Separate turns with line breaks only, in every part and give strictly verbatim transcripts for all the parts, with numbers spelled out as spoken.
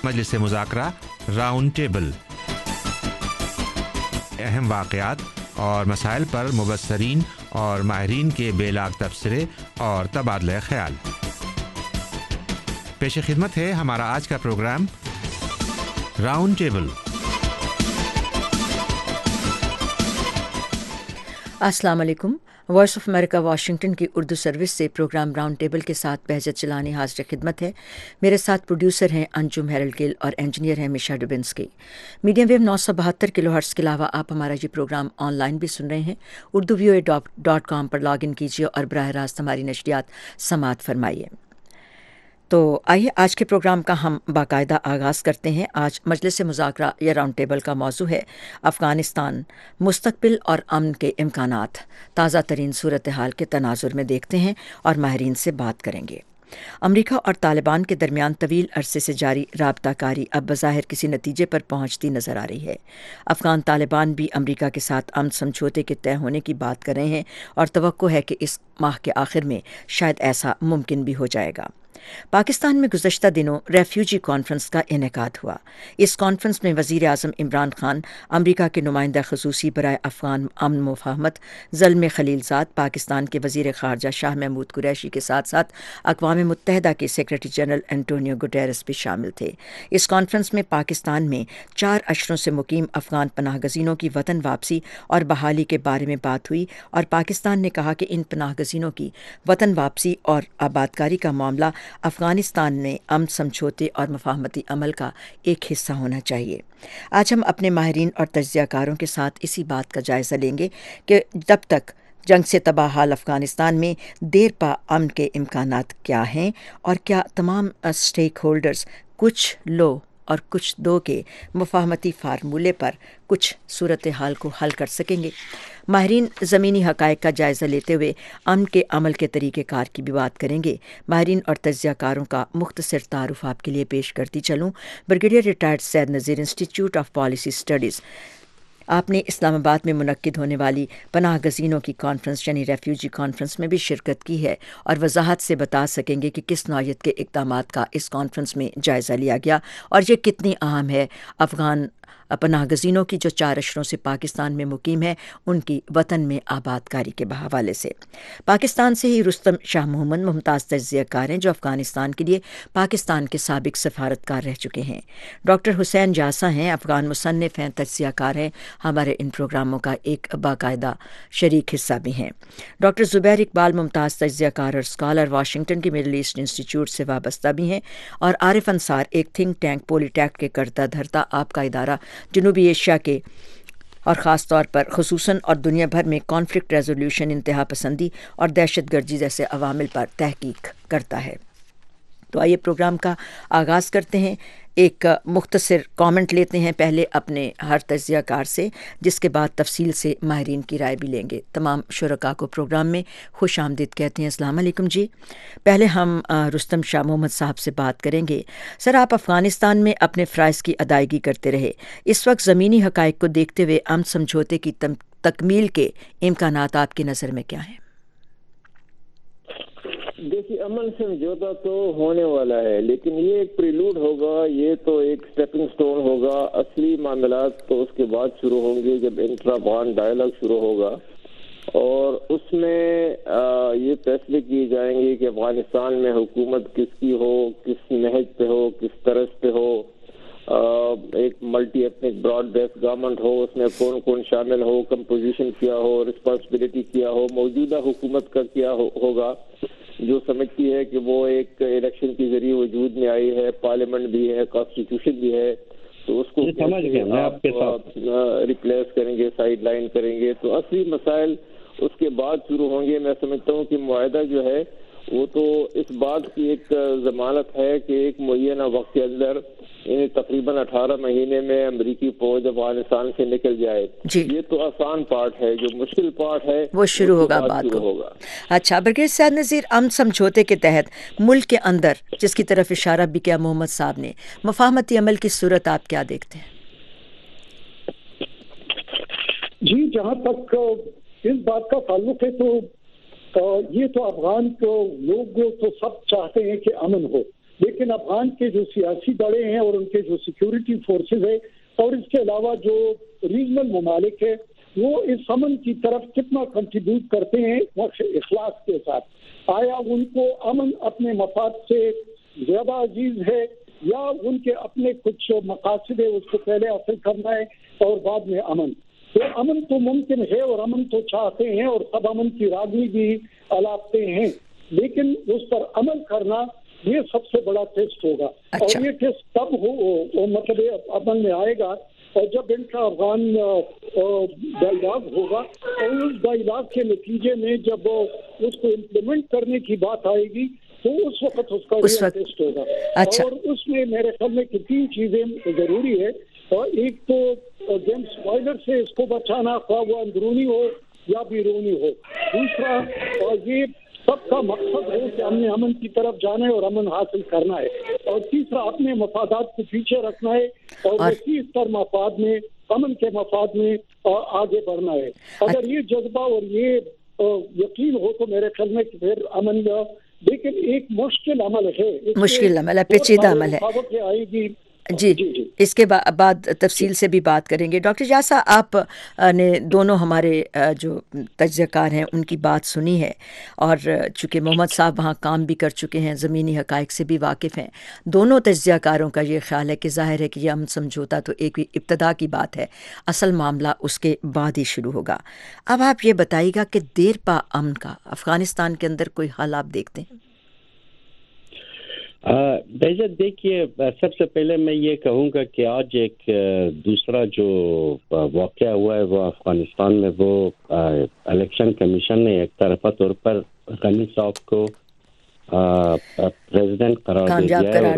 मजलिस मुज़ाकरा round table, अहम वाक़यात और मसाइल पर मुबस्सरीन और माहिरीन के बेलाग तबसरे और तबादला ख्याल। पेश खिदमत है हमारा आज का प्रोग्राम राउंड टेबल।
अस्सलाम वालेकुम। वॉइस ऑफ अमेरिका वाशिंगटन की उर्दू सर्विस से प्रोग्राम राउंड टेबल के साथ बहजत चलानी हाजिर खिदमत है। मेरे साथ प्रोड्यूसर हैं अंजुम हेरल्ड गिल और इंजीनियर हैं मिशा डुबिन्सकी। मीडियम वेव नौ सौ बहत्तर किलो हर्ट्ज़ के अलावा आप हमारा ये प्रोग्राम ऑनलाइन भी सुन रहे हैं। Urdu V O A dot com पर लॉग इन कीजिए और बराह रास्त हमारी नशरियात समाअत फरमाइए। तो आइए आज के प्रोग्राम का हम बाकायदा आगाज़ करते हैं। आज मजलिस मुज़ाकरा या राउंड टेबल का मौजू है अफ़गानिस्तान, मुस्तक़बिल और अमन के इम्कानात। ताज़ा तरीन सूरत हाल के तनाजुर में देखते हैं और माहिरीन से बात करेंगे। अमरीका और तालिबान के दरमियान तवील अरसे से जारी राबताकारी अब बज़ाहिर किसी नतीजे पर पहुंचती नज़र आ रही है। अफ़गान तालिबान भी अमरीका के साथ अमन समझौते के तय होने की बात कर रहे हैं और तवक्को है कि इस माह के आखिर में शायद ऐसा मुमकिन भी हो जाएगा। पाकिस्तान में गुज़श्ता दिनों रेफ्यूजी कॉन्फ्रेंस का इनेकाद हुआ। इस कॉन्फ्रेंस में वज़ीर आज़म इमरान खान, अमरीका के नुमाइंदा ख़ुसूसी बराए अफ़गान अमन मुफ़ाहमत ज़ल्मे खलीलज़ाद, पाकिस्तान के वज़ीर ख़ारजा शाह महमूद कुरैशी के साथ साथ अक़वाम मुत्तहिदा के सेक्रेटरी जनरल एंटोनियो गुटेरेस भी शामिल थे। इस कॉन्फ्रेंस में पाकिस्तान में चार अशरों से मुकीम अफ़गान पनाह गज़ीनों की वतन वापसी और बहाली के बारे में बात हुई और पाकिस्तान ने कहा कि इन पनाह गज़ीनों की वतन वापसी और आबादकारी का मामला अफ़गानिस्तान में अमन समझौते और मुफ़ाहमती अमल का एक हिस्सा होना चाहिए। आज हम अपने माहिरीन और तज्ज़ियाकारों के साथ इसी बात का जायज़ा लेंगे कि जब तक जंग से तबाह हाल अफ़गानिस्तान में देर पा अमन के इम्कानात क्या हैं और क्या तमाम स्टेक होल्डर्स कुछ लो और कुछ दो के मुफ़ाहमती फार्मूले पर कुछ सूरत हाल को हल कर सकेंगे। माहिरीन ज़मीनी हक़ाइक़ का जायज़ा लेते हुए अमन के अमल के तरीक़ेकार की भी बात करेंगे। माहिरीन और तज्ज़ियाकारों का मुख्तसर तारुफ़ आपके लिए पेश करती चलूँ। Brigadier retired Syed Nazir institute of policy studies आपने इस्लामाबाद में मुनक्किद होने वाली पनाह गज़ीनों की कॉन्फ्रेंस यानी रेफ्यूजी कॉन्फ्रेंस में भी शिरकत की है और वजाहत से बता सकेंगे कि किस नौयत के इक़दामात का इस कॉन्फ्रेंस में जायज़ा लिया गया और ये कितनी अहम है अफ़गान पनाह गज़ीनों की जो चार अशरों से पाकिस्तान में मुकीम है उनकी वतन में आबादकारी के हवाले से। पाकिस्तान से ही रुस्तम शाह मोहम्मद मुमताज़ तज्ज़ियाकार हैं जो अफ़गानिस्तान के लिए पाकिस्तान के साबिक़ सफ़ारतकार रह चुके हैं। डॉक्टर हुसैन जासा हैं, अफ़गान मुसन्निफ़ हैं, तज्ज़ियाकार हैं, हमारे इन प्रोग्रामों का एक बाकायदा शरीक हिस्सा भी हैं। डॉक्टर ज़ुबैर इकबाल मुमताज़ तज्ज़ियाकार और स्कॉलर वाशिंगटन के मिडल ईस्ट इंस्टीट्यूट से वाबस्ता भी हैं और आरिफ अंसार एक थिंक टैंक पोलीटैक्ट के करता धरता आपका इदारा जनूबी एशिया के और ख़ास तौर पर ख़ुसूसन और दुनिया भर में कॉन्फ्लिक्ट रेजोल्यूशन, इंतहा पसंदी और दहशत गर्दी जैसे अवामिल पर तहकीक करता है। तो आइए प्रोग्राम का आगाज़ करते हैं। एक मुख्तसर कमेंट लेते हैं पहले अपने हर तज्ज़ियाकार से, जिसके बाद तफसील से माहिरीन की राय भी लेंगे। तमाम शुरका को प्रोग्राम में खुश आमदीद कहते हैं। अस्सलाम वालेकुम जी। पहले हम रुस्तम शाह मोहम्मद साहब से बात करेंगे। सर, आप अफ़गानिस्तान में अपने फ़राइज़ की अदायगी करते रहे। इस वक्त ज़मीनी हक़ाइक़ को देखते हुए अमन समझौते की तकमील के इम्कानात आपकी नज़र में क्या हैं?
देखिए, अमन समझौता तो होने वाला है, लेकिन ये एक प्रिलूड होगा, ये तो एक स्टेपिंग स्टोन होगा। असली मामलात तो उसके बाद शुरू होंगे जब इंट्रा अफ़गान डायलॉग शुरू होगा और उसमें आ, ये फैसले किए जाएंगे कि अफगानिस्तान में हुकूमत किसकी हो, किस नहज पे हो, किस तरस पे हो। आ, एक multi ethnic broad based government हो, उसमें कौन कौन शामिल हो, कंपोजिशन क्या हो, रिस्पॉन्सिबिलिटी क्या हो, मौजूदा हुकूमत का क्या हो, होगा जो समझती है कि वो एक इलेक्शन के जरिए वजूद में आई है, पार्लियामेंट भी है, कॉन्स्टिट्यूशन भी है, तो उसको
समझ गया मैं आपके साथ
रिप्लेस करेंगे, साइड लाइन करेंगे, तो असली मसाइल उसके बाद शुरू होंगे। मैं समझता हूँ कि मुआहदा जो है वो तो इस बात की एक जमानत है कि एक मुय्यना वक्त के अंदर यानी तकरीबन अठारह महीने में अमरीकी फौज अफगानिस्तान से निकल जाए। ये तो आसान पार्ट है, जो मुश्किल पार्ट है
वो शुरू होगा बाद को होगा। अच्छा, ब्रिगेडियर सैयद नज़ीर, अमन समझौते के तहत मुल्क के अंदर जिसकी तरफ इशारा भी किया मोहम्मद साहब ने, मुफाहमती अमल की सूरत आप क्या देखते हैं?
जी, जहाँ तक इस बात का ताल्लुक है तो ये तो अफगान को लोग तो सब चाहते हैं कि अमन हो, لیکن افغان کے جو سیاسی دڑے ہیں اور ان کے جو سیکیورٹی فورسز ہیں اور اس کے علاوہ جو ریجنل ممالک ہیں وہ اس امن کی طرف کتنا کنٹریبیوٹ کرتے ہیں اخلاص کے ساتھ. آیا ان کو امن اپنے مفاد سے زیادہ عزیز ہے یا ان کے اپنے کچھ مقاصد ہے اس کو پہلے حاصل کرنا ہے اور بعد میں امن؟ تو امن تو ممکن ہے اور امن تو چاہتے ہیں اور سب امن کی راگنی بھی الاپتے ہیں، لیکن اس پر عمل کرنا یہ سب سے بڑا ٹیسٹ ہوگا.
اچھا.
اور یہ ٹیسٹ تب ہو مطلب عمل میں آئے گا اور جب ان کا افغان ڈائیلاگ ہوگا اور اس ڈائیلاگ کے نتیجے میں جب اس کو امپلیمنٹ کرنے کی بات آئے گی تو اس وقت اس کا یہ ٹیسٹ ہوگا.
اچھا.
اور اس میں میرے خیال میں کہ تین چیزیں ضروری ہے. اور ایک تو جیمس وائلر سے اس کو بچانا، خواہ وہ اندرونی ہو یا بیرونی ہو. دوسرا یہ سب کا مقصد ہے کہ ہم نے امن کی طرف جانا ہے اور امن حاصل کرنا ہے. اور تیسرا اپنے مفادات کو پیچھے رکھنا ہے اور وسیع تر مفاد میں، امن کے مفاد میں آگے بڑھنا ہے. اگر یہ جذبہ اور یہ یقین ہو تو میرے خیال میں پھر امن، لیکن ایک مشکل عمل ہے،
مشکل عمل ہے، پیچیدہ عمل ہے.
آئے گی.
جی جی اس کے بعد تفصیل سے بھی بات کریں گے. ڈاکٹر جاسا، آپ نے دونوں ہمارے جو تجزیہ کار ہیں ان کی بات سنی ہے، اور چونکہ محمد صاحب وہاں کام بھی کر چکے ہیں، زمینی حقائق سے بھی واقف ہیں. دونوں تجزیہ کاروں کا یہ خیال ہے کہ ظاہر ہے کہ یہ امن سمجھوتا تو ایک ابتدا کی بات ہے، اصل معاملہ اس کے بعد ہی شروع ہوگا. اب آپ یہ بتائیے گا کہ دیر پا امن کا افغانستان کے اندر کوئی حال آپ دیکھتے ہیں؟
بہجت دیکھیے، سب سے پہلے میں یہ کہوں گا کہ آج ایک دوسرا جو واقعہ ہوا ہے وہ افغانستان میں، وہ الیکشن کمیشن نے ایک طرفہ طور پر غنی صاحب کو پریزیڈنٹ قرار دے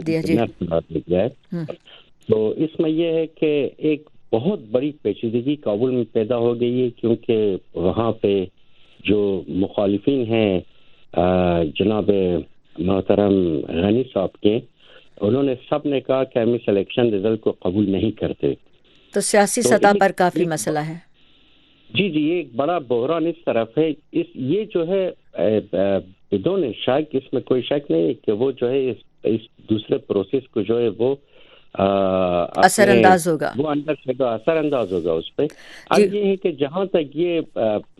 دیا ہے. تو اس میں یہ ہے کہ ایک بہت بڑی پیچیدگی کابل میں پیدا ہو گئی ہے، کیونکہ وہاں پہ جو مخالفین ہیں جناب محترم غنی صاحب کے، انہوں نے سب نے کہا کہ ہم اس الیکشن رزلٹ کو قبول نہیں کرتے.
تو سیاسی سطح پر کافی مسئلہ ہے.
جی جی یہ ایک بڑا بحران اس طرف ہے. اس یہ جو ہے بدون شک، اس میں کوئی شک نہیں ہے کہ وہ جو ہے اس, اس دوسرے پروسیس کو جو ہے وہ
اثر انداز ہوگا،
وہ اندر سے اثر انداز ہوگا اس پہ. اب یہ ہے کہ جہاں تک یہ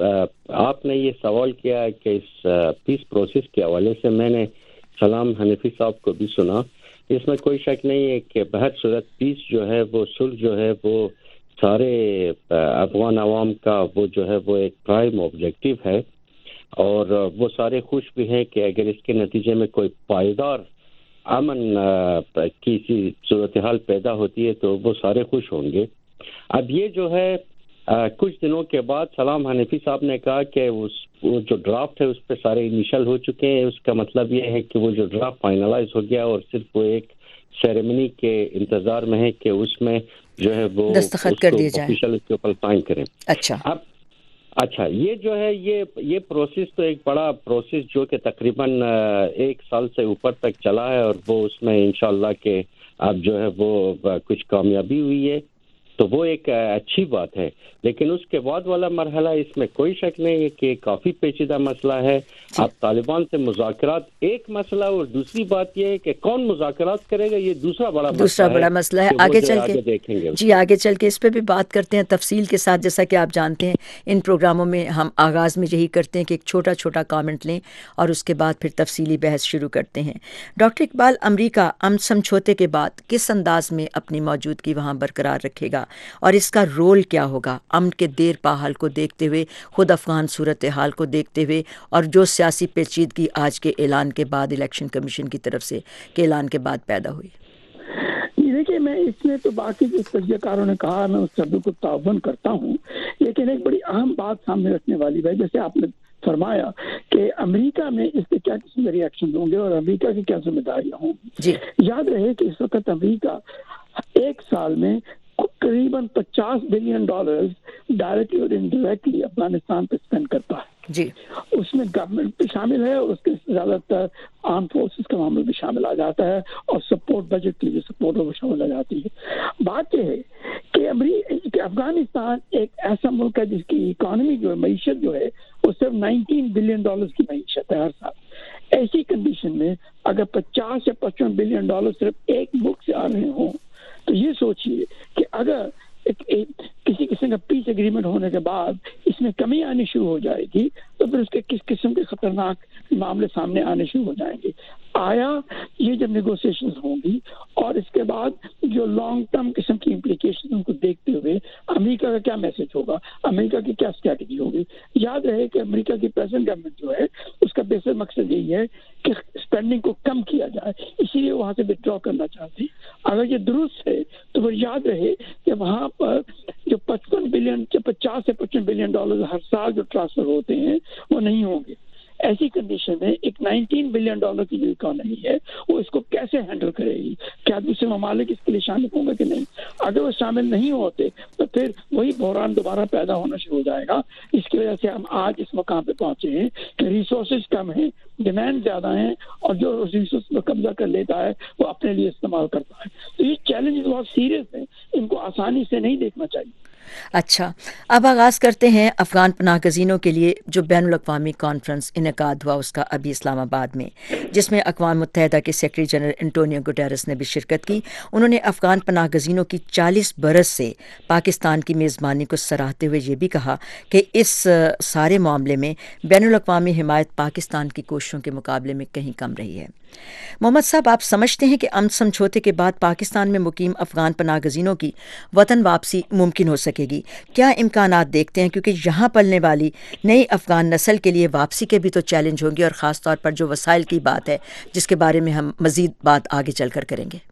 آپ نے یہ سوال کیا کہ اس پیس پروسیس کے حوالے سے، میں نے سلام حنفی صاحب کو بھی سنا. اس میں کوئی شک نہیں ہے کہ بہر صورت پیس جو ہے وہ صلح جو ہے وہ سارے افغان عوام کا وہ جو ہے وہ ایک پرائم آبجیکٹو ہے، اور وہ سارے خوش بھی ہیں کہ اگر اس کے نتیجے میں کوئی پائیدار امن کی صورتحال پیدا ہوتی ہے تو وہ سارے خوش ہوں گے. اب یہ جو ہے کچھ دنوں کے بعد سلام حنفی صاحب نے کہا کہ اس وہ جو ڈرافٹ ہے اس پہ سارے انیشل ہو چکے ہیں. اس کا مطلب یہ ہے کہ وہ جو ڈرافٹ فائنلائز ہو گیا اور صرف وہ ایک سیریمنی کے انتظار میں ہے کہ اس میں جو ہے وہ
دستخط کر دیے جائیں،
آفیشل اس کے اوپر سائن کریں.
اچھا
اب اچھا یہ جو ہے یہ یہ پروسیس تو ایک بڑا پروسیس جو کہ تقریباً ایک سال سے اوپر تک چلا ہے، اور وہ اس میں انشاءاللہ کہ اب جو ہے وہ کچھ کامیابی ہوئی ہے تو وہ ایک اچھی بات ہے. لیکن اس کے بعد والا مرحلہ، اس میں کوئی شک نہیں ہے کہ کافی پیچیدہ مسئلہ ہے. اب طالبان سے مذاکرات ایک مسئلہ، اور دوسری بات یہ ہے کہ کون مذاکرات کرے گا، یہ دوسرا بڑا
دوسرا بڑا مسئلہ ہے. آگے چل کے
دیکھیں گے.
جی آگے چل کے اس پہ بھی بات کرتے ہیں تفصیل کے ساتھ. جیسا کہ آپ جانتے ہیں ان پروگراموں میں ہم آغاز میں یہی کرتے ہیں کہ ایک چھوٹا چھوٹا کامنٹ لیں اور اس کے بعد پھر تفصیلی بحث شروع کرتے ہیں. ڈاکٹر اقبال، امریکہ امن سمجھوتے کے بعد کس انداز میں اپنی موجودگی وہاں برقرار رکھے گا، اور اس کا رول کیا ہوگا امن کے دیر پا حال کو دیکھتے ہوئے، خود افغان صورتحال کو دیکھتے ہوئے، اور جو سیاسی پیچیدگی آج کے اعلان کے بعد الیکشن کمیشن کی طرف سے کے اعلان کے بعد پیدا ہوئی؟
دیکھیے، میں اس میں تو باقی جو تجزیہ کاروں نے کہا میں اس شبد کو تعاون کرتا ہوں، لیکن ایک بڑی اہم بات سامنے رکھنے والی ہے. جیسے آپ نے فرمایا کہ امریکہ میں اس کے کیا قسم کے ریئیکشن ہوں گے اور امریکہ کی کیا ذمہ داریاں ہوں گی.
جی
یاد رہے کہ اس وقت امریکہ ایک سال میں قریباً پچاس بلین ڈالرز ڈائریکٹلی اور انڈائریکٹلی افغانستان پہ اسپینڈ کرتا ہے.
جی
اس میں گورنمنٹ بھی شامل ہے اور اس کے زیادہ تر آرم فورسز کا معاملہ بھی شامل آ جاتا ہے، اور سپورٹ بجٹ کی جو سپورٹ ہے وہ شامل آ جاتی ہے. بات یہ ہے کہ امریکہ افغانستان ایک ایسا ملک ہے جس کی اکانومی جو ہے، معیشت جو ہے وہ صرف نائنٹین بلین ڈالرز کی معیشت ہے ہر سال.
ایسی کنڈیشن میں اگر پچاس یا پچپن بلین ڈالر صرف ایک ملک سے آ رہے ہوں تو یہ سوچیے کہ اگر ایک, ایک کسی قسم کا پیس ایگریمنٹ ہونے کے بعد اس میں کمی آنی شروع ہو جائے گی تو پھر اس کے کس قسم کے خطرناک معاملے سامنے آنے شروع ہو جائیں گے. آیا یہ جب نیگوسیشنز ہوں گی اور اس کے بعد جو لانگ ٹرم قسم کی امپلیکیشن ان کو دیکھتے ہوئے امریکہ کا کیا میسج ہوگا, امریکہ کی کیا اسٹریٹجی ہوگی. یاد رہے کہ امریکہ کی پریزنٹ گورنمنٹ جو ہے اس کا بیسک مقصد یہی ہے کہ اسپینڈنگ کو کم کیا جائے, اسی لیے وہاں سے وتھڈرا کرنا چاہتے ہیں. اگر یہ درست ہے تو پھر یاد رہے کہ وہاں پر جو پچپن بلین پچاس سے پچپن بلین ڈالر ہر سال جو ٹرانسفر ہوتے ہیں وہ نہیں ہوں گے. ایسی کنڈیشن میں ایک نائنٹین بلین ڈالر کی جو اکانومی ہے وہ اس کو کیسے ہینڈل کرے گی؟ کیا دوسرے ممالک اس کے لیے شامل ہوں گے کہ نہیں؟ اگر وہ شامل نہیں ہوتے تو پھر وہی بحران دوبارہ پیدا ہونا شروع ہو جائے گا. اس کی وجہ سے ہم آج اس مقام پہ پہنچے ہیں کہ ریسورسز کم ہیں, ڈیمانڈ زیادہ ہیں, اور جو ریسورس پر قبضہ کر لیتا ہے وہ اپنے لیے استعمال کرتا ہے. تو یہ چیلنج بہت سیریس ہیں, ان کو آسانی سے نہیں دیکھنا چاہیے.
اچھا, اب آغاز کرتے ہیں افغان پناہ گزینوں کے لیے جو بین الاقوامی کانفرنس انعقاد ہوا اس کا ابھی اسلام آباد میں, جس میں اقوام متحدہ کے سیکرٹری جنرل انٹونیو گوٹیرس نے بھی شرکت کی. انہوں نے افغان پناہ گزینوں کی چالیس برس سے پاکستان کی میزبانی کو سراہتے ہوئے یہ بھی کہا کہ اس سارے معاملے میں بین الاقوامی حمایت پاکستان کی کوششوں کے مقابلے میں کہیں کم رہی ہے. محمد صاحب, آپ سمجھتے ہیں کہ امن سمجھوتے کے بعد پاکستان میں مقیم افغان پناہ گزینوں کی وطن واپسی ممکن ہو سکے گی؟ کیا امکانات دیکھتے ہیں؟ کیونکہ یہاں پلنے والی نئی افغان نسل کے لیے واپسی کے بھی تو چیلنج ہوں گے, اور خاص طور پر جو وسائل کی بات ہے جس کے بارے میں ہم مزید بات آگے چل کر کریں گے.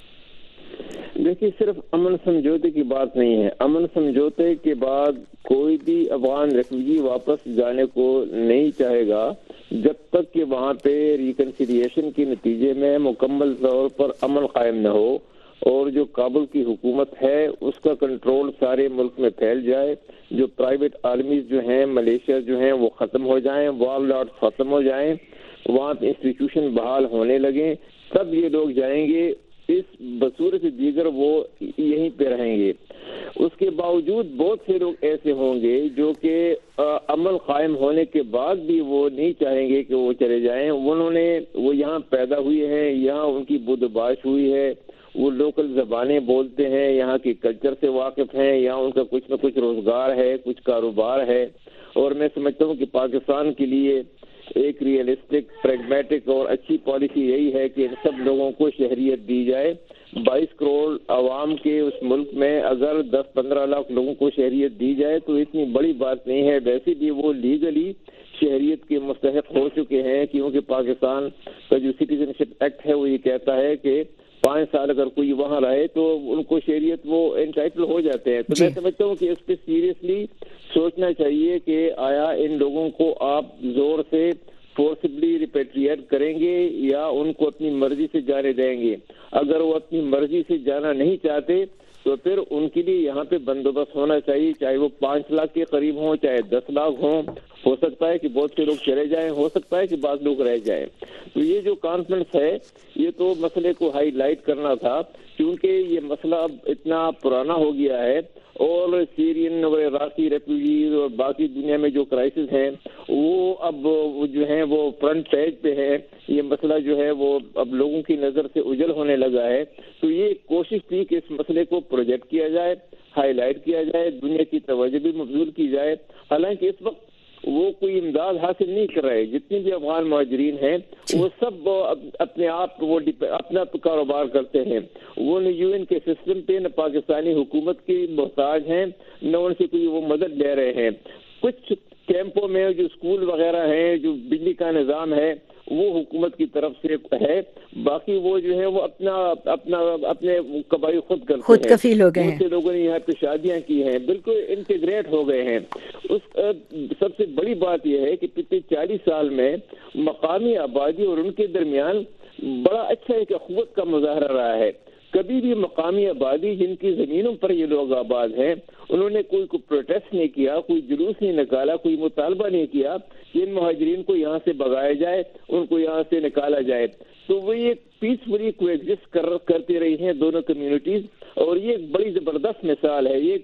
دیکھیے, صرف امن سمجھوتے کی بات نہیں ہے. امن سمجھوتے کے بعد کوئی بھی افغان ریفیوجی واپس جانے کو نہیں چاہے گا جب تک کہ وہاں پہ ریکنسیلیشن کے نتیجے میں مکمل طور پر امن قائم نہ ہو, اور جو کابل کی حکومت ہے اس کا کنٹرول سارے ملک میں پھیل جائے, جو پرائیویٹ آرمیز جو ہیں, ملیشیا جو ہیں وہ ختم ہو جائیں, وار لارڈ ختم ہو جائیں, وہاں پہ انسٹیٹیوشن بحال ہونے لگیں, تب یہ لوگ جائیں گے. اس بصورت دیگر وہ یہیں پہ رہیں گے. اس کے باوجود بہت سے لوگ ایسے ہوں گے جو کہ عمل قائم ہونے کے بعد بھی وہ نہیں چاہیں گے کہ وہ چلے جائیں. انہوں نے وہ یہاں پیدا ہوئے ہیں, یہاں ان کی بود و باش ہوئی ہے, وہ لوکل زبانیں بولتے ہیں, یہاں کے کلچر سے واقف ہیں, یہاں ان کا کچھ نہ کچھ روزگار ہے, کچھ کاروبار ہے. اور میں سمجھتا ہوں کہ پاکستان کے لیے ایک ریئلسٹک, پریگمیٹک اور اچھی پالیسی یہی ہے کہ ان سب لوگوں کو شہریت دی جائے. بائیس کروڑ عوام کے اس ملک میں اگر دس پندرہ لاکھ لوگوں کو شہریت دی جائے تو اتنی بڑی بات نہیں ہے. ویسے بھی وہ لیگلی شہریت کے مستحق ہو چکے ہیں, کیونکہ پاکستان کا جو سٹیزن شپ ایکٹ ہے وہ یہ کہتا ہے کہ پانچ سال اگر کوئی وہاں رہے تو ان کو شہریت وہ انٹائٹل ہو جاتے ہیں. تو میں سمجھتا ہوں کہ اس پہ سیریسلی سوچنا چاہیے کہ آیا ان لوگوں کو آپ زور سے فورسبلی ریپیٹریٹ کریں گے یا ان کو اپنی مرضی سے جانے دیں گے. اگر وہ اپنی مرضی سے جانا نہیں چاہتے تو پھر ان کے لیے یہاں پہ بندوبست ہونا چاہیے, چاہے وہ پانچ لاکھ کے قریب ہوں, چاہے دس لاکھ ہوں. ہو سکتا ہے کہ بہت سے لوگ چلے جائیں, ہو سکتا ہے کہ بعض لوگ رہ جائیں. تو یہ جو کانفرنس ہے یہ تو مسئلے کو ہائی لائٹ کرنا تھا, کیونکہ یہ مسئلہ اب اتنا پرانا ہو گیا ہے, اور سیرین اور عراقی ریفیوجیز اور باقی دنیا میں جو کرائسس ہیں وہ اب جو ہیں وہ فرنٹ پیج پہ ہے. یہ مسئلہ جو ہے وہ اب لوگوں کی نظر سے اجل ہونے لگا ہے. تو یہ کوشش تھی کہ اس مسئلے کو پروجیکٹ کیا جائے, ہائی لائٹ کیا جائے, دنیا کی توجہ بھی مبذول کی جائے. حالانکہ اس وقت وہ کوئی امداد حاصل نہیں کر رہے. جتنے بھی افغان مہاجرین ہیں وہ سب اپنے آپ وہ اپنا کاروبار کرتے ہیں. وہ نہ یو این کے سسٹم پہ, نہ پاکستانی حکومت کی محتاج ہیں, نہ ان سے کوئی وہ مدد لے رہے ہیں. کچھ کیمپوں میں جو اسکول وغیرہ ہیں, جو بجلی کا نظام ہے وہ حکومت کی طرف سے ہے, باقی وہ جو ہے وہ اپنا اپنا اپنے کبائی خود کرتے ہیں.
خود کفیل ہو گئے ہیں.
بہت سے لوگوں نے یہاں پہ شادیاں کی ہیں, بالکل انٹیگریٹ ہو گئے ہیں. اس سب سے بڑی بات یہ ہے کہ پچھلے چالیس سال میں مقامی آبادی اور ان کے درمیان بڑا اچھا ایک اخوت کا مظاہرہ رہا ہے. کبھی بھی مقامی آبادی جن کی زمینوں پر یہ لوگ آباد ہیں انہوں نے کوئی کوئی پروٹیسٹ نہیں کیا, کوئی جلوس نہیں نکالا, کوئی مطالبہ نہیں کیا کہ ان مہاجرین کو یہاں سے بھگایا جائے, ان کو یہاں سے نکالا جائے. تو وہ یہ پیسفلی کویگزسٹ کر کرتی رہی ہیں دونوں کمیونٹیز, اور یہ ایک بڑی زبردست مثال ہے. یہ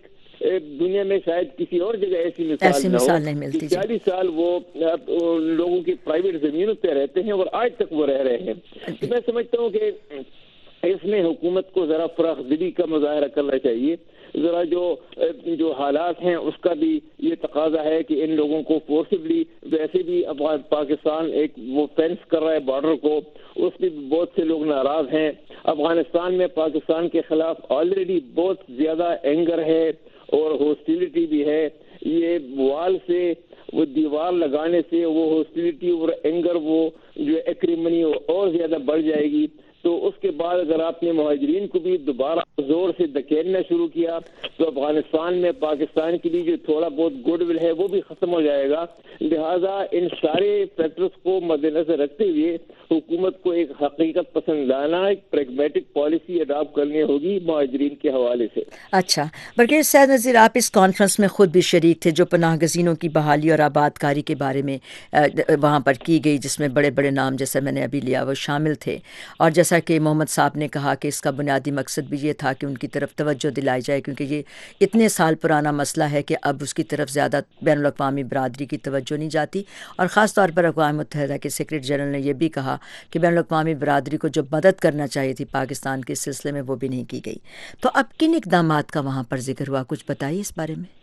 دنیا میں شاید کسی اور جگہ ایسی مثال نہ ہو کہ چالیس سال وہ لوگوں کی پرائیویٹ زمینوں پہ رہتے ہیں اور آج تک وہ رہ رہے ہیں. میں سمجھتا ہوں کہ اس میں حکومت کو ذرا فراخ دلی کا مظاہرہ کرنا چاہیے. ذرا جو جو حالات ہیں اس کا بھی یہ تقاضا ہے کہ ان لوگوں کو فورسبلی، ویسے بھی پاکستان ایک وہ فینس کر رہا ہے بارڈر کو، اس پہ بہت سے لوگ ناراض ہیں. افغانستان میں پاکستان کے خلاف آلریڈی بہت زیادہ اینگر ہے اور ہوسٹیلٹی بھی ہے. یہ وال سے وہ دیوار لگانے سے وہ ہوسٹیلٹی اور اینگر وہ جو ایکریمنی اور زیادہ بڑھ جائے گی. تو اس کے بعد اگر آپ نے مہاجرین کو بھی دوبارہ زور سے دھکیلنا شروع کیا تو افغانستان میں پاکستان کے لیے جو تھوڑا بہت گڈ ول ہے وہ بھی ختم ہو جائے گا. لہذا ان سارے فیکٹرز کو مد نظر رکھتے ہوئے حکومت کو ایک حقیقت پسندانہ ایک پریگمیٹک پالیسی اڈاپٹ کرنی ہوگی مہاجرین کے حوالے سے.
اچھا، بلکہ سید نذیر آپ اس کانفرنس میں خود بھی شریک تھے جو پناہ گزینوں کی بحالی اور آباد کاری کے بارے میں وہاں پر کی گئی، جس میں بڑے بڑے نام جیسے میں نے ابھی لیا وہ شامل تھے. اور جیسا کہ محمد صاحب نے کہا کہ اس کا بنیادی مقصد بھی یہ تھا کہ ان کی طرف توجہ دلائی جائے، کیونکہ یہ اتنے سال پرانا مسئلہ ہے کہ اب اس کی طرف زیادہ بین الاقوامی برادری کی توجہ نہیں جاتی. اور خاص طور پر اقوام متحدہ کے سیکرٹری جنرل نے یہ بھی کہا کہ بین الاقوامی برادری کو جو مدد کرنا چاہیے تھی پاکستان کے سلسلے میں وہ بھی نہیں کی گئی. تو اب کن اقدامات کا وہاں پر ذکر ہوا، کچھ بتائیے اس بارے میں.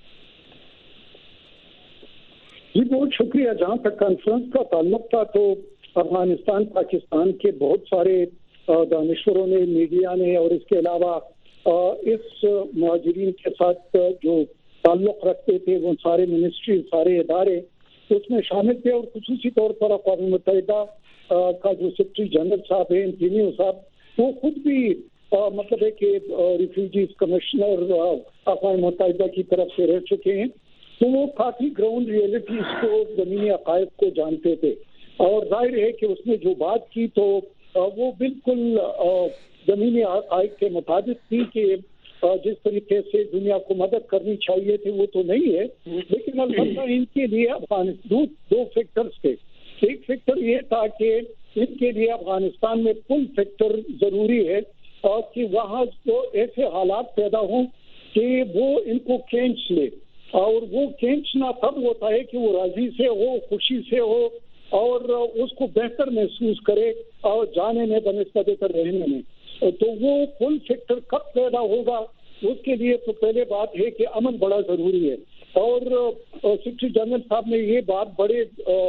جی بہت شکریہ. جہاں تک کانفرنس کا تعلق تھا تو افغانستان پاکستان کے بہت سارے دانشوروں نے، میڈیا نے اور اس کے علاوہ اس مہاجرین کے ساتھ جو تعلق رکھتے تھے وہ سارے منسٹری، سارے ادارے اس میں شامل تھے. اور خصوصی طور پر اقوام متحدہ کا جو سیکرٹری جنرل صاحب ہیں انتونیو صاحب، وہ خود بھی مطلب ہے کہ ریفیوجیز کمشنر اقوام متحدہ کی طرف سے رہ چکے ہیں. تو وہ کافی گراؤنڈ ریئلٹیز کو، زمینی عقائد کو جانتے تھے. اور ظاہر ہے کہ اس نے جو بات کی تو وہ بالکل زمینی عقائد کے مطابق تھی کہ جس طریقے سے دنیا کو مدد کرنی چاہیے تھی وہ تو نہیں ہے. لیکن البتہ ان کے لیے افغانستان دو فیکٹرز تھے. ایک فیکٹر یہ تھا کہ ان کے لیے افغانستان میں پل فیکٹر ضروری ہے اور کہ وہاں تو ایسے حالات پیدا ہوں کہ وہ ان کو کھینچ لے. اور وہ کھینچنا تب ہوتا ہے کہ وہ راضی سے ہو، خوشی سے ہو اور اس کو بہتر محسوس کرے اور جانے میں بنسبت بہتر رہنے میں. تو وہ پل فیکٹر کب پیدا ہوگا اس کے لیے تو پہلے بات ہے کہ امن بڑا ضروری ہے. اور سیکرٹری جنرل صاحب نے یہ بات بڑے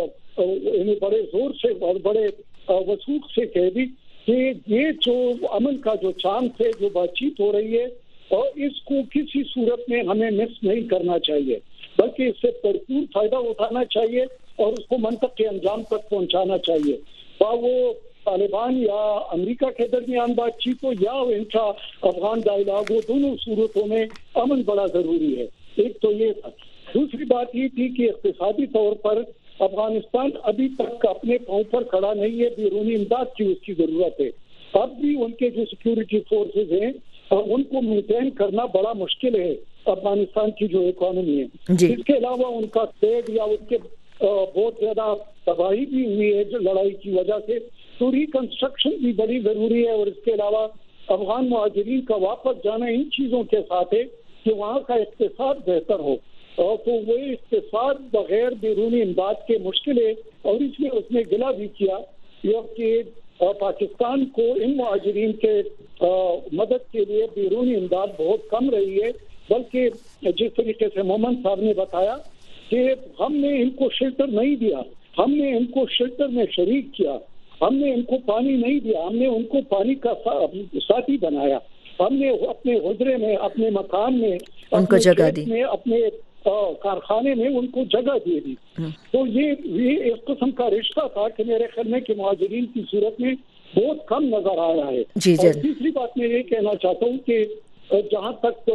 بڑے زور سے اور بڑے وثوق سے کہہ دی کہ یہ جو امن کا جو چاند ہے، جو بات چیت ہو رہی ہے، اور اس کو کسی صورت میں ہمیں مس نہیں کرنا چاہیے، بلکہ اس سے بھرپور فائدہ اٹھانا چاہیے اور اس کو منطق کے انجام تک پہنچانا چاہیے. وہ طالبان یا امریکہ کے درمیان بات چیت ہو یا انٹرا افغان ڈائیلاگ ہو، دونوں صورتوں میں امن بڑا ضروری ہے. ایک تو یہ تھا. دوسری بات یہ تھی کہ اقتصادی طور پر افغانستان ابھی تک اپنے پاؤں پر کھڑا نہیں ہے، بیرونی امداد کی اس کی ضرورت ہے. اب بھی ان کے جو سیکورٹی فورسز ہیں ان کو مینٹین کرنا بڑا مشکل ہے افغانستان کی جو اکانومی ہے. جی. اس کے علاوہ ان کا ٹریڈ یا ان کے بہت زیادہ تباہی بھی ہوئی ہے جو لڑائی کی وجہ سے. تو ریکنسٹرکشن بھی بڑی ضروری ہے. اور اس کے علاوہ افغان مہاجرین کا واپس جانا ان چیزوں کے ساتھ ہے کہ وہاں کا اقتصاد بہتر ہو. اور تو وہ اقتصاد بغیر بیرونی امداد کے مشکل ہے. اور اس لیے اس نے گلہ بھی کیا کہ پاکستان کو ان مہاجرین کے مدد کے لیے بیرونی امداد بہت کم رہی ہے. بلکہ جس طریقے سے محمد صاحب نے بتایا کہ ہم نے ان کو شیلٹر نہیں دیا، ہم نے ان کو شیلٹر میں شریک کیا، ہم نے ان کو پانی نہیں دیا، ہم نے ان کو پانی کا ساتھی بنایا، ہم نے اپنے حجرے میں، اپنے مکان میں،
ان کو جگہ دی،
میں اپنے کارخانے میں ان کو جگہ دے دی. تو یہ یہ اس قسم کا رشتہ تھا کہ میرے خیال میں کہ مہاجرین کی صورت میں بہت کم نظر آ رہا ہے.
جی جی.
اور تیسری بات میں یہ کہنا چاہتا ہوں کہ جہاں تک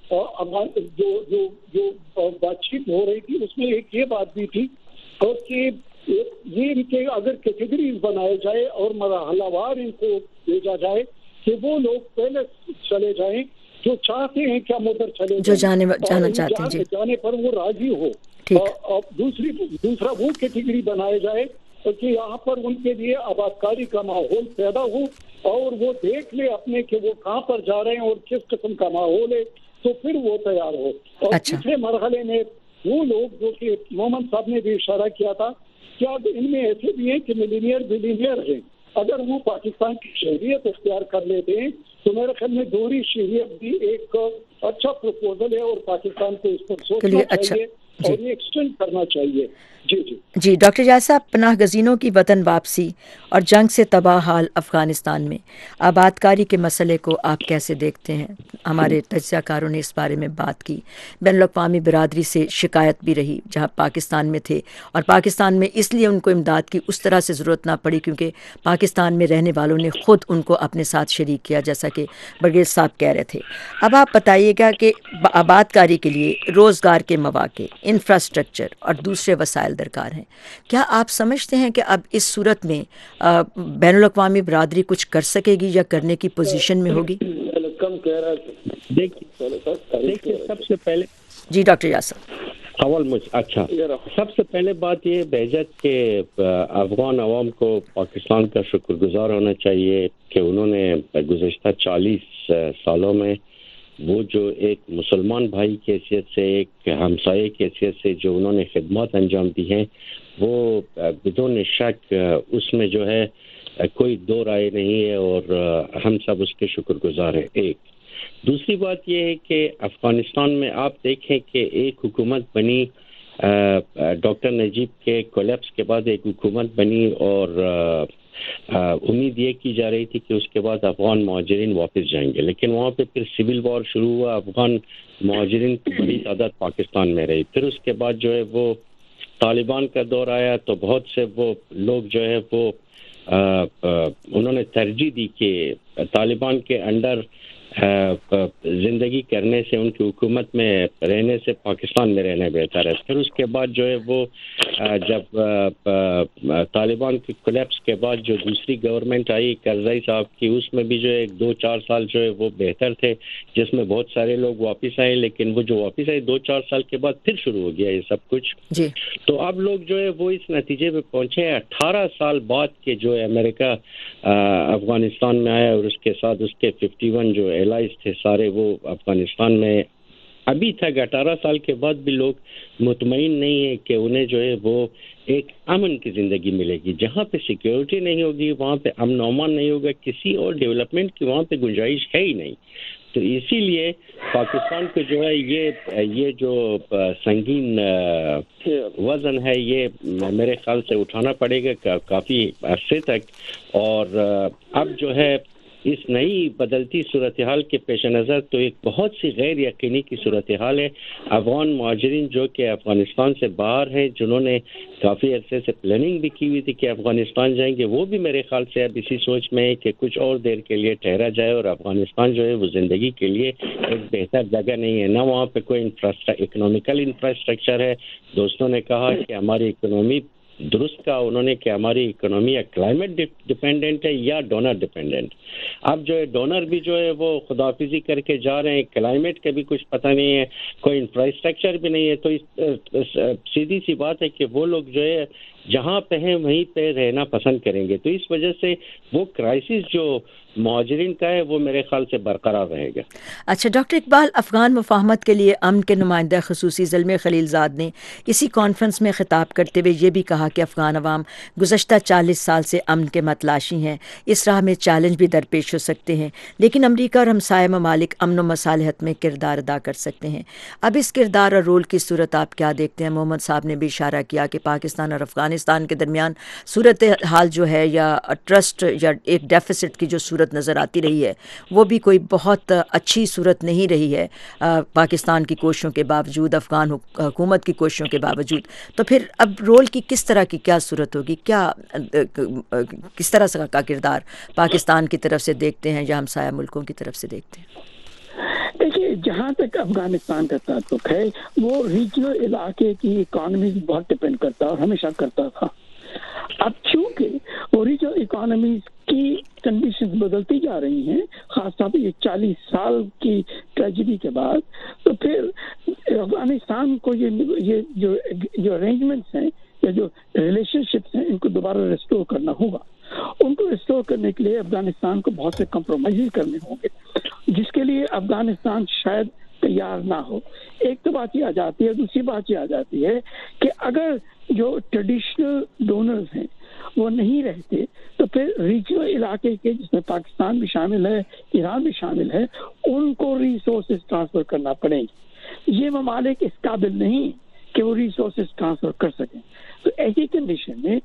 جو جو جو بات چیت ہو رہی تھی اس میں ایک یہ بات بھی تھی کہ یہ کہ اگر کیٹیگریز بنائے جائے اور مرحلہ وار ان کو بھیجا جائے کہ وہ لوگ پہلے چلے جائیں جو چاہتے ہیں کہ ہم ادھر چلے
جو جانے جانا چاہتے ہیں جی.
جانے پر وہ راضی ہو. اور دوسری دوسرا وہ کیٹیگری بنائے جائے کہ یہاں پر ان کے لیے آبادکاری کا ماحول پیدا ہو اور وہ دیکھ لے اپنے کہ وہ کہاں پر جا رہے ہیں اور کس قسم کا ماحول ہے تو پھر وہ تیار ہو. اور دوسرے مرحلے میں وہ لوگ جو کہ محمد صاحب نے بھی اشارہ کیا تھا کیا ان میں ایسے بھی ہیں کہ ملینئر بلینئر ہیں, اگر وہ پاکستان کی شہریت اختیار کر لیتے ہیں تو میرے خیال میں دوہری شہریت بھی ایک اچھا پروپوزل ہے اور پاکستان کو اس پر سوچنا چاہیے اور یہ ایکسٹینڈ کرنا چاہیے. جی جی
جی ڈاکٹر جائز صاحب, پناہ گزینوں کی وطن واپسی اور جنگ سے تباہ حال افغانستان میں آباد کاری کے مسئلے کو آپ کیسے دیکھتے ہیں؟ ہمارے تجزیہ کاروں نے اس بارے میں بات کی. بین الاقوامی برادری سے شکایت بھی رہی جہاں پاکستان میں تھے, اور پاکستان میں اس لیے ان کو امداد کی اس طرح سے ضرورت نہ پڑی کیونکہ پاکستان میں رہنے والوں نے خود ان کو اپنے ساتھ شریک کیا, جیسا کہ برگیز صاحب کہہ رہے تھے. اب آپ بتائیے گا کہ آباد کاری کے لیے روزگار کے مواقع, انفراسٹرکچر اور دوسرے وسائل درکار ہیں. کیا آپ سمجھتے ہیں کہ اب اس صورت میں بین الاقوامی برادری کچھ کر سکے گی یا کرنے کی پوزیشن میں ہوگی؟
کم کہہ رہا ہے.
دیکھیے سب سے پہلے
جی ڈاکٹر یاسر
سوال مجھ اچھا سب سے پہلے بات یہ بہجت کہ افغان عوام کو پاکستان کا شکر گزار ہونا چاہیے کہ انہوں نے گزشتہ چالیس سالوں میں وہ جو ایک مسلمان بھائی کی حیثیت سے, ایک ہمسائے کی حیثیت سے جو انہوں نے خدمات انجام دی ہیں, وہ بدون شک اس میں جو ہے کوئی دو رائے نہیں ہے اور ہم سب اس کے شکر گزار ہیں. ایک دوسری بات یہ ہے کہ افغانستان میں آپ دیکھیں کہ ایک حکومت بنی ڈاکٹر نجیب کے کولیپس کے بعد, ایک حکومت بنی اور امید یہ کی جا رہی تھی کہ اس کے بعد افغان مہاجرین واپس جائیں گے, لیکن وہاں پہ پھر سول وار شروع ہوا, افغان مہاجرین کی بڑی تعداد پاکستان میں رہی. پھر اس کے بعد جو ہے وہ طالبان کا دور آیا تو بہت سے وہ لوگ جو ہے وہ آ, آ, انہوں نے ترجیح دی کہ طالبان کے انڈر زندگی کرنے سے, ان کی حکومت میں رہنے سے پاکستان میں رہنا بہتر ہے. پھر اس کے بعد جو ہے وہ جب طالبان کی کولیپس کے بعد جو دوسری گورنمنٹ آئی کرزئی صاحب کی, اس میں بھی جو ہے دو چار سال جو ہے وہ بہتر تھے, جس میں بہت سارے لوگ واپس آئے, لیکن وہ جو واپس آئے دو چار سال کے بعد پھر شروع ہو گیا یہ سب کچھ.
جی
تو اب لوگ جو ہے وہ اس نتیجے پہ پہنچے ہیں اٹھارہ سال بعد کہ جو ہے امریکہ افغانستان میں آیا اور اس کے ساتھ اس کے ففٹی ون جو الائز تھے سارے وہ افغانستان میں ابھی تک اٹھارہ سال کے بعد بھی لوگ مطمئن نہیں ہیں کہ انہیں جو ہے وہ ایک امن کی زندگی ملے گی. جہاں پہ سیکیورٹی نہیں ہوگی وہاں پہ امن و امان نہیں ہوگا, کسی اور ڈیولپمنٹ کی وہاں پہ گنجائش ہے ہی نہیں. تو اسی لیے پاکستان کو جو ہے یہ یہ جو سنگین وزن ہے یہ میرے خیال سے اٹھانا پڑے گا کافی عرصے تک. اور اب جو ہے اس نئی بدلتی صورتحال کے پیش نظر تو ایک بہت سی غیر یقینی کی صورتحال ہے. افغان مہاجرین جو کہ افغانستان سے باہر ہیں, جنہوں نے کافی عرصے سے پلاننگ بھی کی ہوئی تھی کہ افغانستان جائیں گے, وہ بھی میرے خیال سے اب اسی سوچ میں ہے کہ کچھ اور دیر کے لیے ٹھہرا جائے, اور افغانستان جو ہے وہ زندگی کے لیے ایک بہتر جگہ نہیں ہے. نہ وہاں پہ کوئی انفراسٹرکچر اکنامیکل انفراسٹرکچر ہے. دوستوں نے کہا کہ ہماری اکنامی درست کہا انہوں نے کہ ہماری اکنامی یا کلائمیٹ ڈیپینڈنٹ ہے یا ڈونر ڈیپینڈنٹ. اب جو ہے ڈونر بھی جو ہے وہ خداحافظی کر کے جا رہے ہیں, کلائمیٹ کا بھی کچھ پتہ نہیں ہے, کوئی انفراسٹرکچر بھی نہیں ہے. تو اس سیدھی سی بات ہے کہ وہ لوگ جو ہے جہاں پہ ہیں وہیں پہ رہنا پسند کریں گے. تو اس وجہ سے وہ کرائسس جو مہاجرین کا ہے وہ میرے خیال سے برقرار رہے گا.
اچھا ڈاکٹر اقبال, افغان مفاہمت کے لیے امن کے نمائندہ خصوصی زلمے خلیل زاد نے اسی کانفرنس میں خطاب کرتے ہوئے یہ بھی کہا کہ افغان عوام گزشتہ چالیس سال سے امن کے متلاشی ہیں. اس راہ میں چیلنج بھی درپیش ہو سکتے ہیں, لیکن امریکہ اور ہمسایہ ممالک امن و مصالحت میں کردار ادا کر سکتے ہیں. اب اس کردار اور رول کی صورت آپ کیا دیکھتے ہیں؟ محمد صاحب نے بھی اشارہ کیا کہ پاکستان اور افغانستان کے درمیان صورت حال جو ہے یا ٹرسٹ یا ایک ڈیفیسٹ کی جو صورت نظر آتی رہی ہے وہ بھی کوئی بہت اچھی صورت نہیں رہی ہے پاکستان کی کوششوں کے باوجود, افغان حکومت کی کوششوں کے باوجود. تو پھر اب رول کی کس طرح کی کیا صورت ہوگی, کیا کس طرح سے کا کردار پاکستان کی طرف سے دیکھتے ہیں یا ہمسایہ ملکوں کی طرف سے دیکھتے ہیں؟
دیکھیے جہاں تک افغانستان کا تعلق ہے وہ ریجنل علاقے کی اکانومی بہت ڈپینڈ کرتا ہے اور ہمیشہ کرتا تھا. اب چونکہ اوریجنل اکانومیز کی کنڈیشنز بدلتی جا رہی ہیں, خاص طور پہ یہ چالیس سال کی ٹریجڈی کے بعد, تو پھر افغانستان کو یہ یہ جو جو ارینجمنٹس ہیں یا جو ریلیشن شپس ہیں ان کو دوبارہ ریسٹور کرنا ہوگا. ان کو ریسٹور کرنے کے لیے افغانستان کو بہت سے کمپرومائز کرنے ہوں گے, جس کے لیے افغانستان شاید तैयार ना हो। एक तो बात ये आ जाती है, दूसरी बात ये आ जाती है कि अगर जो ट्रेडिशनल डोनर्स हैं वो नहीं रहते तो फिर रीजनल इलाके के, जिसमें पाकिस्तान भी शामिल है, ईरान भी शामिल है, उनको रिसोर्सेज ट्रांसफर करना पड़ेंगे। ये ममालिक इस काबिल नहीं कि वो रिसोर्सेज ट्रांसफर कर सकें। तो ऐसी कंडीशन में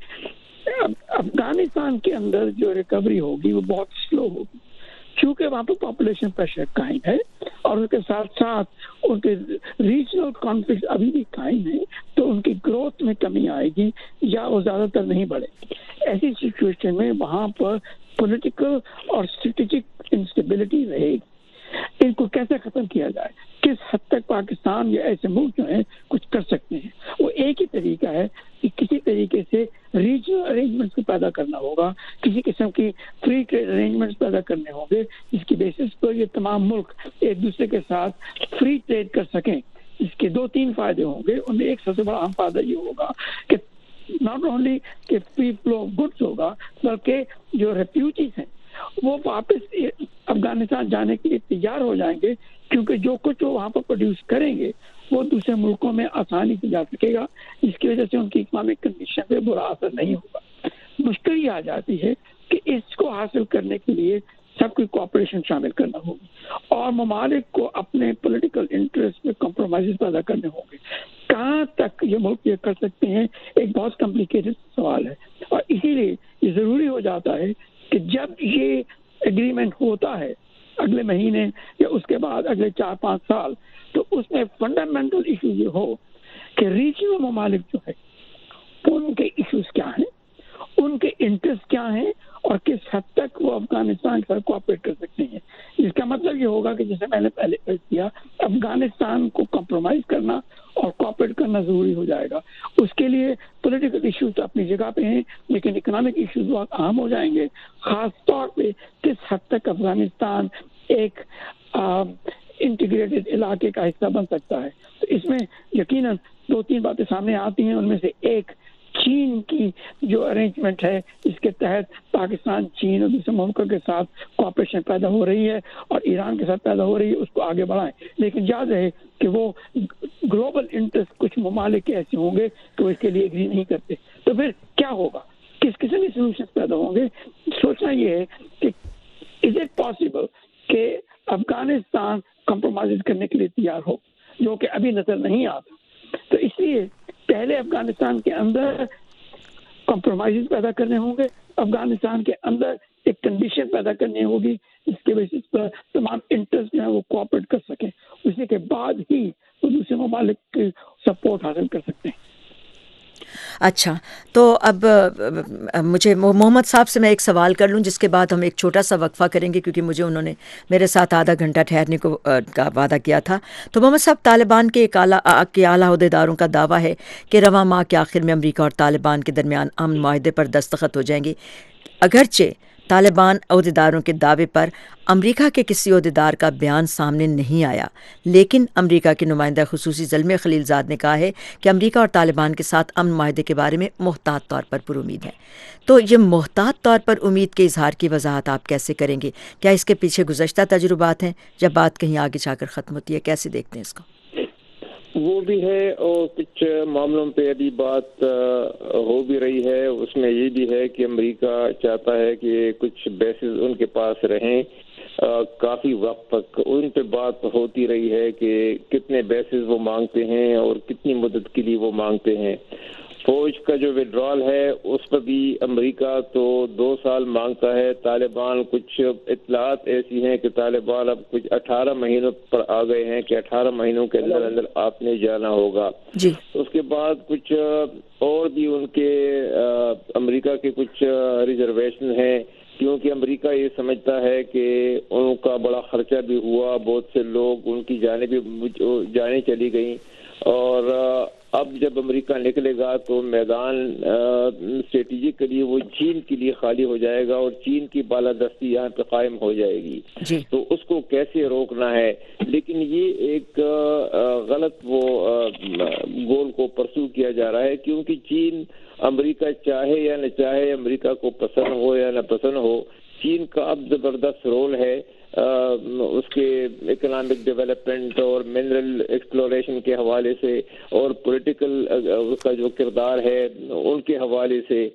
अफगानिस्तान के अंदर जो रिकवरी होगी वो बहुत स्लो होगी, क्योंकि वहाँ पर पॉपुलेशन प्रेशर कायम है और उसके साथ साथ उनके रीजनल कॉन्फ्लिक्ट अभी भी कायम है, तो उनकी ग्रोथ में कमी आएगी या वो ज़्यादातर नहीं बढ़े। ऐसी सिचुएशन में वहाँ पर पॉलिटिकल और स्ट्रेटेजिक इंस्टेबिलिटी रहेगी। इनको कैसे ख़त्म किया जाए, किस हद तक पाकिस्तान या ऐसे मुल्क जो हैं कुछ कर सकते हैं, वो एक ही तरीका है कि किसी तरीके से रीजनल अरेंजमेंट्स को पैदा करना होगा, किसी किस्म की फ्री ट्रेड अरेंजमेंट्स पैदा करने होंगे, जिसकी बेसिस पर ये तमाम मुल्क एक दूसरे के साथ फ्री ट्रेड कर सकें। इसके दो तीन फायदे होंगे। उनमें एक सबसे बड़ा अहम फायदा ये होगा कि नॉट ओनली कि फ्री फ्लो ऑफ गुड्स होगा, बल्कि जो रेफ्यूजीज हैं वो वापस अफगानिस्तान जाने के लिए तैयार हो जाएंगे, क्योंकि जो कुछ वो वहाँ पर प्रोड्यूस करेंगे वो दूसरे मुल्कों में आसानी से जा सकेगा, जिसकी वजह से उनकी इकोनॉमिक कंडीशन पे बुरा असर नहीं होगा। मुश्किल ये आ जाती है कि इसको हासिल करने के लिए सबकी कोऑपरेशन शामिल करना होगी और ममालिक को अपने पॉलिटिकल इंटरेस्ट में कॉम्प्रोमाइज पैदा करने होंगे। कहाँ तक ये मुल्क ये कर सकते हैं, एक बहुत कॉम्प्लिकेटेड सवाल है, और इसीलिए ये ज़रूरी हो जाता है कि जब ये एग्रीमेंट होता है अगले महीने या उसके बाद अगले चार पाँच साल, तो उसमें फंडामेंटल इशू ये हो कि रीजनल ममालिक जो है उनके इश्यूज क्या हैं, उनके इंटरेस्ट क्या हैं और किस हद तक वो अफगानिस्तान के साथ कोऑपरेट कर सकते हैं। इसका मतलब ये होगा कि जैसे मैंने पहले अर्ज किया, अफगानिस्तान को कॉम्प्रोमाइज करना और कोऑपरेट करना ज़रूरी हो जाएगा। उसके लिए पॉलिटिकल इश्यूज तो अपनी जगह पे हैं, लेकिन इकोनॉमिक इश्यूज बहुत अहम हो जाएंगे, ख़ास तौर पे किस हद तक अफगानिस्तान एक इंटीग्रेटेड इलाके का हिस्सा बन सकता है। तो इसमें यकीनन दो तीन बातें सामने आती हैं। उनमें से एक चीन की जो अरेंजमेंट है, इसके तहत पाकिस्तान, चीन और दूसरे मुल्कों के साथ कोऑपरेशन पैदा हो रही है और ईरान के साथ पैदा हो रही है, उसको आगे बढ़ाएं। लेकिन याद रहे कि वो ग्लोबल इंटरेस्ट कुछ ममालिक ऐसे होंगे कि वो इसके लिए एग्री नहीं करते। तो फिर क्या होगा, किस किस्म के सोल्यूशन पैदा होंगे? सोचना ये है कि इज इट पॉसिबल कि अफगानिस्तान कॉम्प्रोमाइज करने के लिए तैयार हो, जो कि अभी नजर नहीं आता। तो इसलिए पहले अफगानिस्तान के अंदर कॉम्प्रोमाइज पैदा करने होंगे, अफगानिस्तान के अंदर एक कंडीशन पैदा करनी होगी जिसके बेसिस पर तमाम इंटरेस्ट जो है वो कोऑपरेट कर सकें। उसी के बाद ही वो दूसरे ममालिक की सपोर्ट हासिल कर सकते हैं।
अच्छा, तो अब मुझे मोहम्मद साहब से मैं एक सवाल कर लूं, जिसके बाद हम एक छोटा सा वक्फा करेंगे, क्योंकि मुझे उन्होंने मेरे साथ आधा घंटा ठहरने को का वादा किया था। तो मोहम्मद साहब, तालिबान के एक आला के आला अहदेदारों का दावा है कि रवां माह के आखिर में अमरीका और तालिबान के दरमियान अमन माहदे पर दस्तखत हो जाएंगे। अगरचे तालिबान अहदेदारों के दावे पर अमरीका के किसी अहदेदार का बयान सामने नहीं आया, लेकिन अमरीका के नुमाइंदा खुसूसी ज़ल्मे खलीलज़ाद ने कहा है कि अमरीका और तालिबान के साथ अमन माहदे के बारे में मुहतात तौर पर पुरुमीद है। तो ये मुहतात तौर पर उम्मीद के इजहार की वजाहत आप कैसे करेंगे? क्या इसके पीछे गुज़श्ता तजुर्बात हैं जब बात कहीं आगे जाकर ख़त्म होती है? कैसे देखते हैं इसको?
वो भी है और कुछ मामलों पे अभी बात हो भी रही है। उसमें ये भी है कि अमेरिका चाहता है कि कुछ बेसिस उनके पास रहें। काफ़ी वक्त तक उन पे बात होती रही है कि कितने बेसिस वो मांगते हैं और कितनी मदद के लिए वो मांगते हैं। फौज का जो विड्रॉल है उस पर भी अमेरिका तो दो साल मांगता है। तालिबान, कुछ इतलात ऐसी हैं कि तालिबान अब कुछ अठारह महीनों पर आ गए हैं कि अठारह महीनों के अंदर अंदर आपने जाना होगा जी। उसके बाद कुछ और भी उनके अमेरिका के कुछ रिजर्वेशन हैं, क्योंकि अमेरिका ये समझता है कि उनका बड़ा खर्चा भी हुआ, बहुत से लोग उनकी जाने भी जाने चली गई, और अब जब अमेरिका निकलेगा तो मैदान स्ट्रेटेजिक के लिए वो चीन के लिए खाली हो जाएगा और चीन की बालादस्ती यहाँ पे कायम हो जाएगी जी। तो उसको कैसे रोकना है? लेकिन ये एक गलत वो गोल को परसू किया जा रहा है, क्योंकि चीन, अमेरिका चाहे या न चाहे, अमेरिका को पसंद हो या न पसंद हो, चीन का अब जबरदस्त रोल है اس کے اکنامک ڈیولپمنٹ اور منرل ایکسپلوریشن کے حوالے سے اور پولیٹیکل اس کا جو کردار ہے ان کے حوالے سے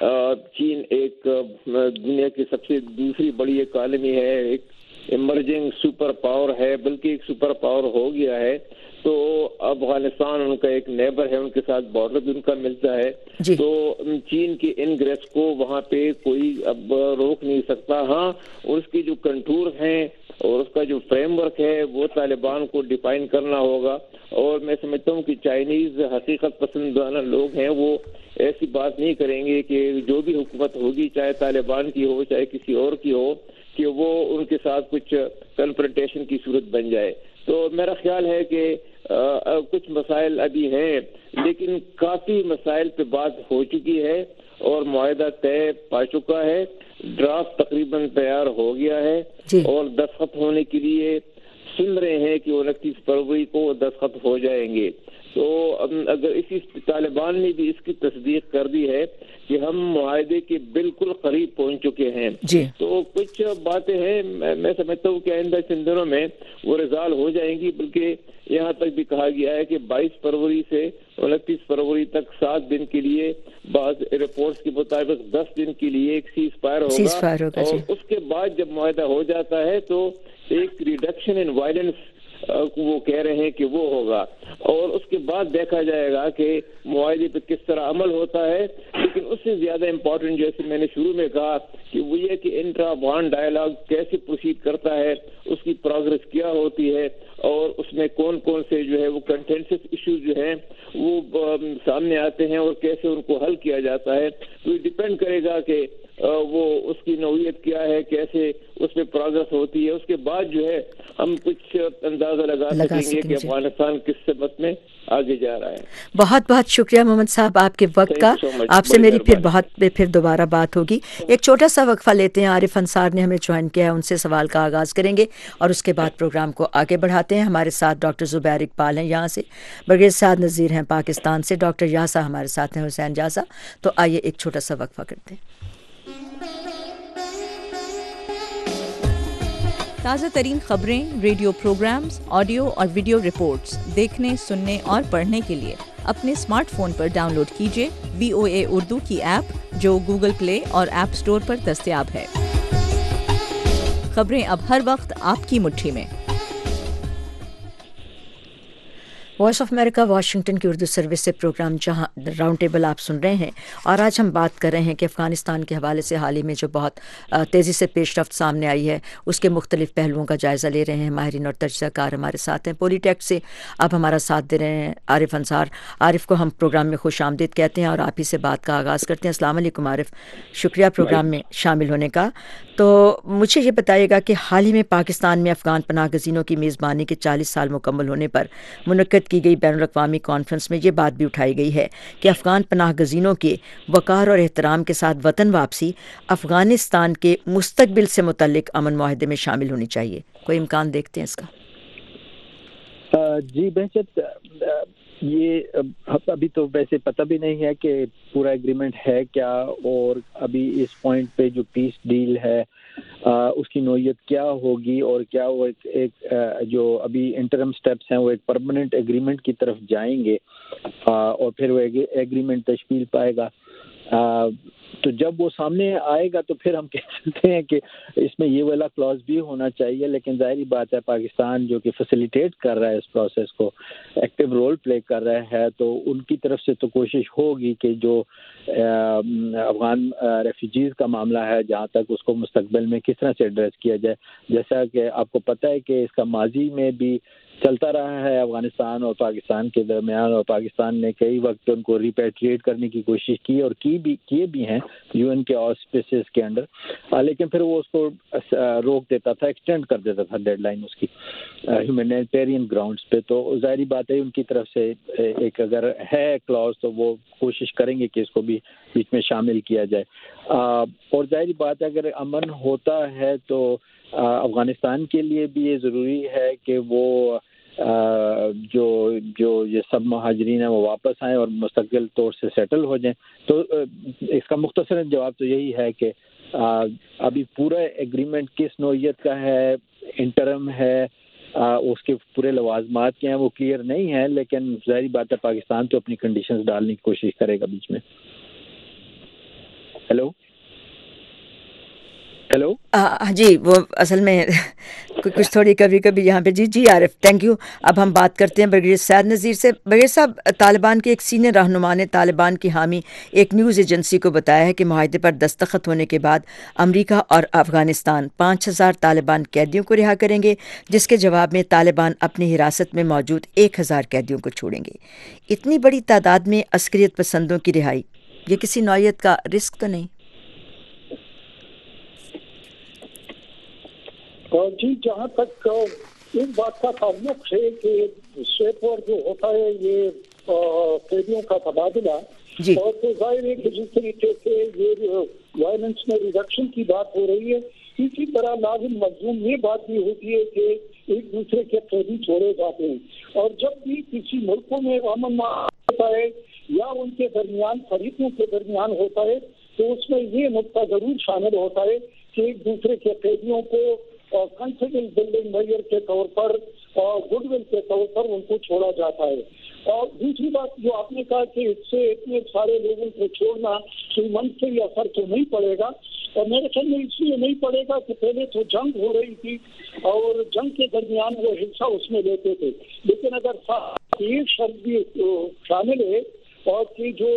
چین ایک دنیا کی سب سے دوسری بڑی اکانومی ہے, ایک ایمرجنگ سپر پاور ہے, بلکہ ایک سپر پاور ہو گیا ہے. تو افغانستان ان کا ایک نیبر ہے, ان کے ساتھ بارڈر بھی ان کا ملتا ہے جی. تو چین کے انگریس کو وہاں پہ کوئی اب روک نہیں سکتا. ہاں اس کی جو کنٹور ہیں اور اس کا جو فریم ورک ہے وہ طالبان کو ڈیفائن کرنا ہوگا. اور میں سمجھتا ہوں کہ چائنیز حقیقت پسندانہ لوگ ہیں, وہ ایسی بات نہیں کریں گے کہ جو بھی حکومت ہوگی چاہے طالبان کی ہو چاہے کسی اور کی ہو کہ وہ ان کے ساتھ کچھ کنفرنٹیشن کی صورت بن جائے. تو میرا خیال ہے کہ آ, کچھ مسائل ابھی ہیں لیکن کافی مسائل پہ بات ہو چکی ہے اور معاہدہ طے پا چکا ہے. ڈرافٹ تقریباً تیار ہو گیا ہے جی. اور دستخط ہونے کے لیے سن رہے ہیں کہ انتیس فروری کو دستخط ہو جائیں گے. تو اگر اسی طالبان نے بھی اس کی تصدیق کر دی ہے کہ ہم معاہدے کے بالکل قریب پہنچ چکے ہیں جی. تو کچھ باتیں ہیں میں سمجھتا ہوں کہ آئندہ چند دنوں میں وہ ریزالو ہو جائیں گی. بلکہ یہاں تک بھی کہا گیا ہے کہ بائیس فروری سے انتیس فروری تک سات دن کے لیے, بعض رپورٹس کے مطابق دس دن کے لیے ایک سیز فائر ہوگا, ہوگا اور جی. اس کے بعد جب معاہدہ ہو جاتا ہے تو ایک ریڈکشن ان وائلنس وہ کہہ رہے ہیں کہ وہ ہوگا, اور اس کے بعد دیکھا جائے گا کہ معاہدے پہ کس طرح عمل ہوتا ہے. لیکن اس سے زیادہ امپورٹنٹ جیسے میں نے شروع میں کہا کہ وہ یہ کہ انٹرا افغان ڈائلاگ کیسے پروسیڈ کرتا ہے, اس کی پروگرس کیا ہوتی ہے اور اس میں کون کون سے جو ہے وہ کنٹینسس ایشوز جو ہیں وہ سامنے آتے ہیں اور کیسے ان کو حل کیا جاتا ہے. تو یہ ڈپینڈ کرے گا کہ وہ اس کی نوعیت کیا ہے, کیسے اس میں پروگرس ہوتی ہے. اس کے بعد جو ہے ہم کچھ اندازہ لگا, لگا سکیں گے کہ افغانستان کس سمت میں آگے جا رہا ہے.
بہت بہت شکریہ محمد صاحب آپ کے وقت کا. آپ سے میری پھر بہت پھر دوبارہ بات ہوگی. ایک چھوٹا سا وقفہ لیتے ہیں. عارف انصار نے ہمیں جوائن کیا ہے, ان سے سوال کا آغاز کریں گے اور اس کے بعد پروگرام کو آگے بڑھاتے ہیں. ہمارے ساتھ ڈاکٹر زبیر اقبال ہیں یہاں سے, برگیز سعد نذیر ہیں پاکستان سے, ڈاکٹر یاسا ہمارے ساتھ ہیں, حسین جاسا. تو آئیے ایک چھوٹا سا وقفہ کرتے ہیں.
تازہ ترین خبریں, ریڈیو پروگرامز, آڈیو اور ویڈیو رپورٹس دیکھنے, سننے اور پڑھنے کے لیے اپنے اسمارٹ فون پر ڈاؤن لوڈ کیجیے وی او اے اردو کی ایپ جو گوگل پلے اور ایپ اسٹور پر دستیاب ہے. خبریں اب ہر وقت آپ کی مٹھی میں.
وائس آف امریکہ واشنگٹن کی اردو سروس سے پروگرام جہاں راؤنڈ ٹیبل آپ سن رہے ہیں, اور آج ہم بات کر رہے ہیں کہ افغانستان کے حوالے سے حال ہی میں جو بہت تیزی سے پیش رفت سامنے آئی ہے اس کے مختلف پہلوؤں کا جائزہ لے رہے ہیں. ماہرین اور تجزیہ کار ہمارے ساتھ ہیں. پولی ٹیک سے اب ہمارا ساتھ دے رہے ہیں عارف انصار. عارف کو ہم پروگرام میں خوش آمدید کہتے ہیں اور آپ ہی سے بات کا آغاز کرتے ہیں. السلام علیکم عارف, شکریہ پروگرام میں شامل ہونے کا. تو مجھے یہ بتائیے گا کہ حال ہی میں پاکستان میں افغان پناہ گزینوں کی میزبانی کے چالیس سال مکمل ہونے پر منعقد کی گئی بین الاقوامی کانفرنس میں یہ بات بھی اٹھائی گئی ہے کہ افغان پناہ گزینوں کے وقار اور احترام کے ساتھ وطن واپسی افغانستان کے مستقبل سے متعلق امن معاہدے میں شامل ہونی چاہیے. کوئی امکان دیکھتے ہیں اس کا؟
جی بہشت, یہ ابھی تو ویسے پتہ بھی نہیں ہے کہ پورا ایگریمنٹ ہے کیا, اور ابھی اس پوائنٹ پہ جو پیس ڈیل ہے اس کی نوعیت کیا ہوگی, اور کیا وہ ایک, ایک جو ابھی انٹرم سٹیپس ہیں وہ ایک پرماننٹ ایگریمنٹ کی طرف جائیں گے, اور پھر وہ ایگریمنٹ تشکیل پائے گا. تو جب وہ سامنے آئے گا تو پھر ہم کہہ سکتے ہیں کہ اس میں یہ والا کلاز بھی ہونا چاہیے. لیکن ظاہری بات ہے پاکستان جو کہ فیسیلیٹیٹ کر رہا ہے اس پروسیس کو, ایکٹیو رول پلے کر رہا ہے, تو ان کی طرف سے تو کوشش ہوگی کہ جو افغان ریفیوجیز کا معاملہ ہے جہاں تک اس کو مستقبل میں کس طرح سے ایڈریس کیا جائے. جیسا کہ آپ کو پتہ ہے کہ اس کا ماضی میں بھی چلتا رہا ہے افغانستان اور پاکستان کے درمیان, اور پاکستان نے کئی وقت ان کو ریپیٹریٹ کرنے کی کوشش کی اور کی بھی کیے بھی ہیں یو این کے آسپیسز کے انڈر, لیکن پھر وہ اس کو روک دیتا تھا, ایکسٹینڈ کر دیتا تھا ڈیڈ لائن اس کی ہیومینیٹیرین گراؤنڈز پہ. تو ظاہری بات ہے ان کی طرف سے ایک اگر ہے کلاز تو وہ کوشش کریں گے کہ اس کو بھی بیچ میں شامل کیا جائے. اور ظاہری بات ہے اگر امن ہوتا ہے تو افغانستان کے لیے بھی یہ ضروری ہے کہ وہ جو جو یہ سب مہاجرین ہیں وہ واپس آئیں اور مستقل طور سے سیٹل ہو جائیں. تو اس کا مختصر جواب تو یہی ہے کہ ابھی پورا ایگریمنٹ کس نوعیت کا ہے انٹرم ہے اس کے پورے لوازمات کیا ہیں وہ کلیئر نہیں ہیں، لیکن ظاہری بات ہے پاکستان تو اپنی کنڈیشنز ڈالنے کی کوشش کرے گا بیچ میں. ہیلو ہیلو
جی وہ اصل میں کچھ تھوڑی کبھی کبھی یہاں پہ. جی جی عارف تھینک یو. اب ہم بات کرتے ہیں برگیڈیئر سعد نذیر سے. برگیڈیئر صاحب، طالبان کے ایک سینئر رہنما نے طالبان کی حامی ایک نیوز ایجنسی کو بتایا ہے کہ معاہدے پر دستخط ہونے کے بعد امریکہ اور افغانستان پانچ ہزار طالبان قیدیوں کو رہا کریں گے، جس کے جواب میں طالبان اپنی حراست میں موجود ایک ہزار قیدیوں کو چھوڑیں گے. اتنی بڑی تعداد میں عسکریت پسندوں کی رہائی، یہ کسی نوعیت کا رسک تو نہیں؟
جی، جہاں تک اس بات کا تعلق ہے کہ سیپور جو ہوتا ہے یہ قیدیوں کا تبادلہ، اور تو ظاہر ہے کہ جس طریقے سے یہ وائلنس میں ریڈکشن کی بات ہو رہی ہے، اسی طرح لازم ملزوم یہ بات بھی ہوتی ہے کہ ایک دوسرے کے قیدی چھوڑے جاتے ہیں. اور جب بھی کسی ملکوں میں امن ہوتا ہے یا ان کے درمیان فریقوں کے درمیان ہوتا ہے تو اس میں یہ نقطہ ضرور شامل ہوتا ہے کہ ایک دوسرے کے قیدیوں کو کانفیڈنس بلڈنگ میئر کے طور پر اور گڈ ول کے طور پر ان کو چھوڑا جاتا ہے. اور دوسری بات جو آپ نے کہا کہ اس سے اتنے سارے لوگوں کو چھوڑنا کوئی منفی اثر تو نہیں پڑے گا، اور میرے خیال میں اس لیے نہیں پڑے گا کہ پہلے تو جنگ ہو رہی تھی اور جنگ کے درمیان وہ حصہ اس میں لیتے تھے. لیکن اگر یہ شرط بھی شامل ہے اور کہ جو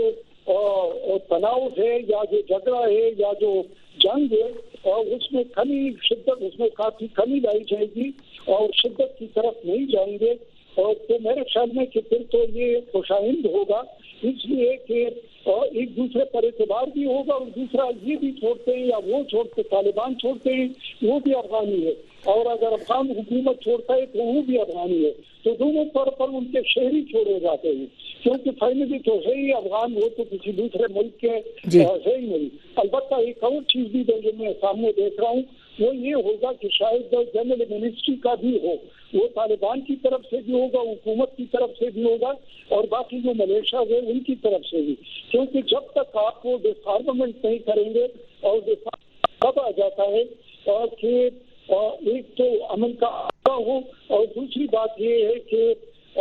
تناؤ ہے یا جو جھگڑا ہے یا جو جنگ ہے اور اس میں کمی شدت اس میں کافی کمی لائی جائے گی اور شدت کی طرف نہیں جائیں گے، اور تو میرے خیال میں کہ پھر تو یہ خوشائند ہوگا، اس لیے کہ ایک دوسرے پر اعتبار بھی ہوگا. اور دوسرا یہ بھی چھوڑتے ہیں یا وہ چھوڑتے طالبان چھوڑتے ہیں وہ بھی افغانی ہے، اور اگر افغان حکومت چھوڑتا ہے تو وہ بھی افغانی ہے. تو دونوں طور پر ان کے شہری چھوڑے جاتے ہیں، کیونکہ فائنلی تو ہے ہی افغان، وہ تو کسی دوسرے ملک کے ہے ہی نہیں. البتہ ایک اور چیز بھی جو میں سامنے دیکھ رہا ہوں وہ یہ ہوگا کہ شاید جنرل منسٹری کا بھی ہو، وہ طالبان کی طرف سے بھی ہوگا، حکومت کی طرف سے بھی ہوگا، اور باقی جو ملیشیا ہے ان کی طرف سے بھی. کیونکہ جب تک آپ کو ڈسارممنٹ نہیں کریں گے، اور کب آ جاتا ہے اور کہ ایک تو امن کا ہو، اور دوسری بات یہ ہے کہ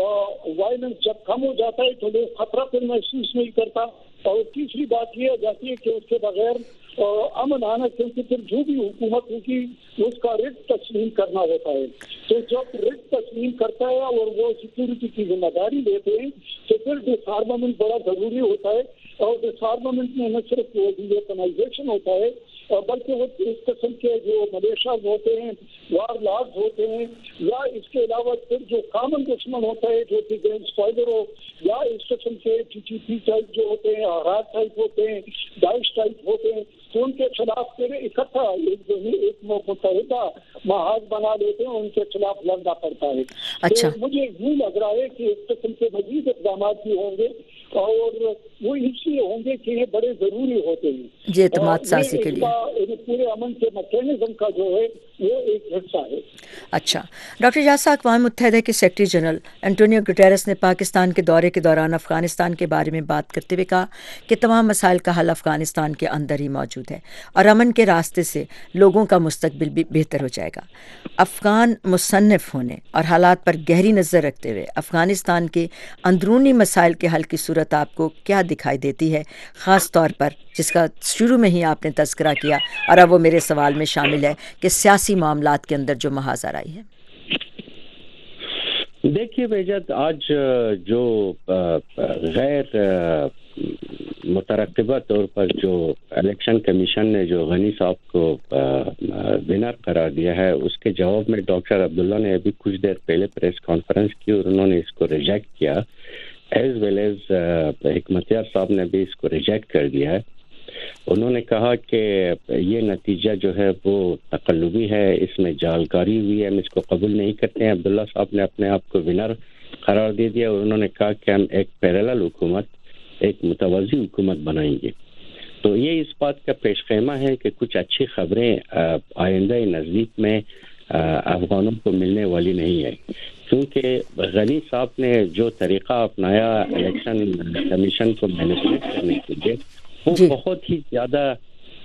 وائلنس جب کم ہو جاتا ہے تو لوگ خطرہ پھر محسوس نہیں کرتا، اور تیسری بات یہ آ جاتی ہے کہ اس کے بغیر امن آنا، کیونکہ پھر جو بھی حکومت ہوگی اس کا رسک تسلیم کرنا ہوتا ہے. تو جب رسک تسلیم کرتا ہے اور وہ سیکورٹی کی ذمہ داری لیتے ہیں تو پھر ڈسارممنٹ بڑا ضروری ہوتا ہے. اور ڈسارممنٹ میں نہ صرف وہ ویپنائزیشن ہوتا ہے بلکہ وہ اس قسم کے جو ملیشیاز ہوتے ہیں، وار لارڈز ہوتے ہیں، یا اس کے علاوہ پھر جو کامن دشمن ہوتا ہے جو کہ گیم اسپائلر ہو، یا اس قسم کے ٹی ٹی پی ٹائپ جو ہوتے ہیں، آرات ٹائپ ہوتے ہیں، داعش ٹائپ ہوتے ہیں، تو ان کے خلاف پھر اکٹھا ایک ایک متحدہ محاذ بنا لیتے ہیں، ان کے خلاف لڑنا پڑتا ہے.
اچھا،
تو مجھے یوں لگ رہا ہے کہ اس قسم کے مزید اقدامات بھی ہوں گے، اور وہ اس لیے ہوں گے کہ یہ بڑے ضروری ہوتے ہیں
جی اعتماد سازی کے لیے.
پورے امن کے میکینزم کا جو ہے وہ ایک حصہ ہے.
اچھا ڈاکٹر یاسا، اقوام متحدہ کے سیکرٹری جنرل انٹونیو گٹیرس نے پاکستان کے دورے کے دوران افغانستان کے بارے میں بات کرتے ہوئے کہا کہ تمام مسائل کا حل افغانستان کے اندر ہی موجود ہے اور امن کے راستے سے لوگوں کا مستقبل بھی بہتر ہو جائے گا. افغان مصنف ہونے اور حالات پر گہری نظر رکھتے ہوئے افغانستان کے اندرونی مسائل کے حل کی صورت آپ کو کیا دکھائی دیتی ہے، خاص طور پر جس کا شروع میں ہی آپ نے تذکرہ کیا اور اب وہ میرے سوال میں شامل ہے کہ سیاسی معاملات کے اندر جو محاذ آئی ہے؟
دیکھیے بےجت، آج جو غیر مترقبہ طور پر جو الیکشن کمیشن نے جو غنی صاحب کو ونر قرار دیا ہے، اس کے جواب میں ڈاکٹر عبداللہ نے ابھی کچھ دیر پہلے پریس کانفرنس کی اور انہوں نے اس کو ریجیکٹ کیا، ایز ویل ایز حکمت یار صاحب نے بھی اس کو ریجیکٹ کر دیا ہے. انہوں نے کہا کہ یہ نتیجہ جو ہے وہ تقلبی ہے، اس میں جعلکاری ہوئی ہے، ہم اس کو قبول نہیں کرتے ہیں. عبداللہ صاحب نے اپنے آپ کو ونر قرار دے دیا اور انہوں نے کہا کہ ہم ایک پیرالل حکومت، ایک متوازی حکومت بنائیں گے. تو یہ اس بات کا پیش خیمہ ہے کہ کچھ اچھی خبریں آئندہ نزدیک میں افغانوں کو ملنے والی نہیں ہے، کیونکہ غنی صاحب نے جو طریقہ اپنایا الیکشن کمیشن کو مینیپولیٹ کرنے کے لیے وہ جی. بہت ہی زیادہ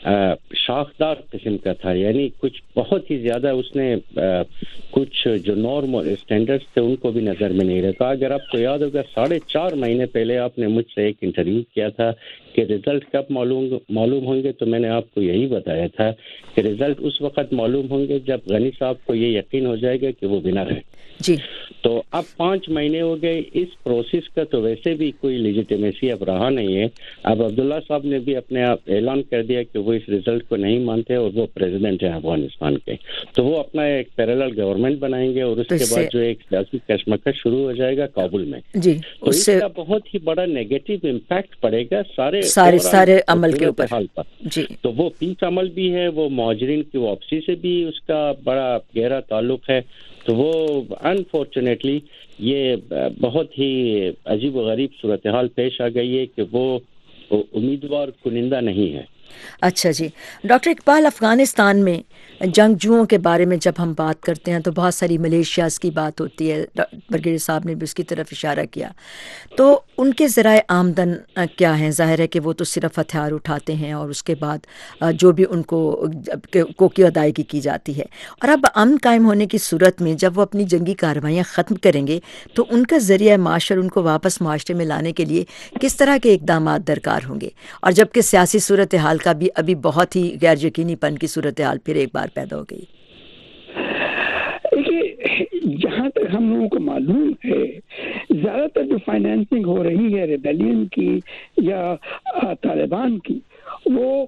شاخدار قسم کا تھا، یعنی کچھ بہت ہی زیادہ اس نے کچھ جو نارم اور اسٹینڈرڈس تھے ان کو بھی نظر میں نہیں رکھا. اگر آپ کو یاد ہوگا ساڑھے چار مہینے پہلے آپ نے مجھ سے ایک انٹرویو کیا تھا کہ رزلٹ کب معلوم معلوم ہوں گے، تو میں نے آپ کو یہی بتایا تھا کہ رزلٹ اس وقت معلوم ہوں گے جب غنی صاحب کو یہ یقین ہو جائے گا کہ وہ ونر ہے.
جی
تو اب پانچ مہینے ہو گئے، اس پروسیس کا تو ویسے بھی کوئی لیجیٹیمیسی اب رہا نہیں ہے. اب عبداللہ صاحب نے بھی اپنے آپ اعلان کر دیا کہ وہ اس رزلٹ کو نہیں مانتے اور وہ پریزیڈنٹ ہیں افغانستان کے، تو وہ اپنا ایک پیرالل گورنمنٹ بنائیں گے اور اس کے بعد جو ایک سیاسی کشمکش شروع ہو جائے گا کابل میں.
جی
تو اس کا بہت ہی بڑا نیگیٹو امپیکٹ پڑے گا سارے
سارے سارے عمل کے اوپر.
جی تو وہ پیس عمل بھی ہے، وہ مہاجرین کی واپسی سے بھی اس کا بڑا گہرا تعلق ہے. تو وہ انفارچونیٹلی یہ بہت ہی عجیب و غریب صورتحال پیش آ گئی ہے کہ وہ امیدوار کنندہ نہیں ہے.
اچھا جی ڈاکٹر اقبال، افغانستان میں جنگجوؤں کے بارے میں جب ہم بات کرتے ہیں تو بہت ساری ملیشیاز کی بات ہوتی ہے، برگیڈیئر صاحب نے بھی اس کی طرف اشارہ کیا. تو ان کے ذرائع آمدن کیا ہیں؟ ظاہر ہے کہ وہ تو صرف ہتھیار اٹھاتے ہیں اور اس کے بعد جو بھی ان کو کو کی ادائیگی کی جاتی ہے. اور اب امن قائم ہونے کی صورت میں جب وہ اپنی جنگی کارروائیاں ختم کریں گے تو ان کا ذریعہ معاش اور ان کو واپس معاشرے میں لانے کے لیے کس طرح کے اقدامات درکار ہوں گے؟ اور جبکہ سیاسی صورتحال کا بھی ابھی بہت ہی غیر یقینی پن کی صورتحال پھر ایک بار پیدا ہو گئی.
جہاں تک ہم لوگوں کو معلوم ہے زیادہ تر جو فائنینسنگ ہو رہی ہے ریبیلین کی یا طالبان کی، وہ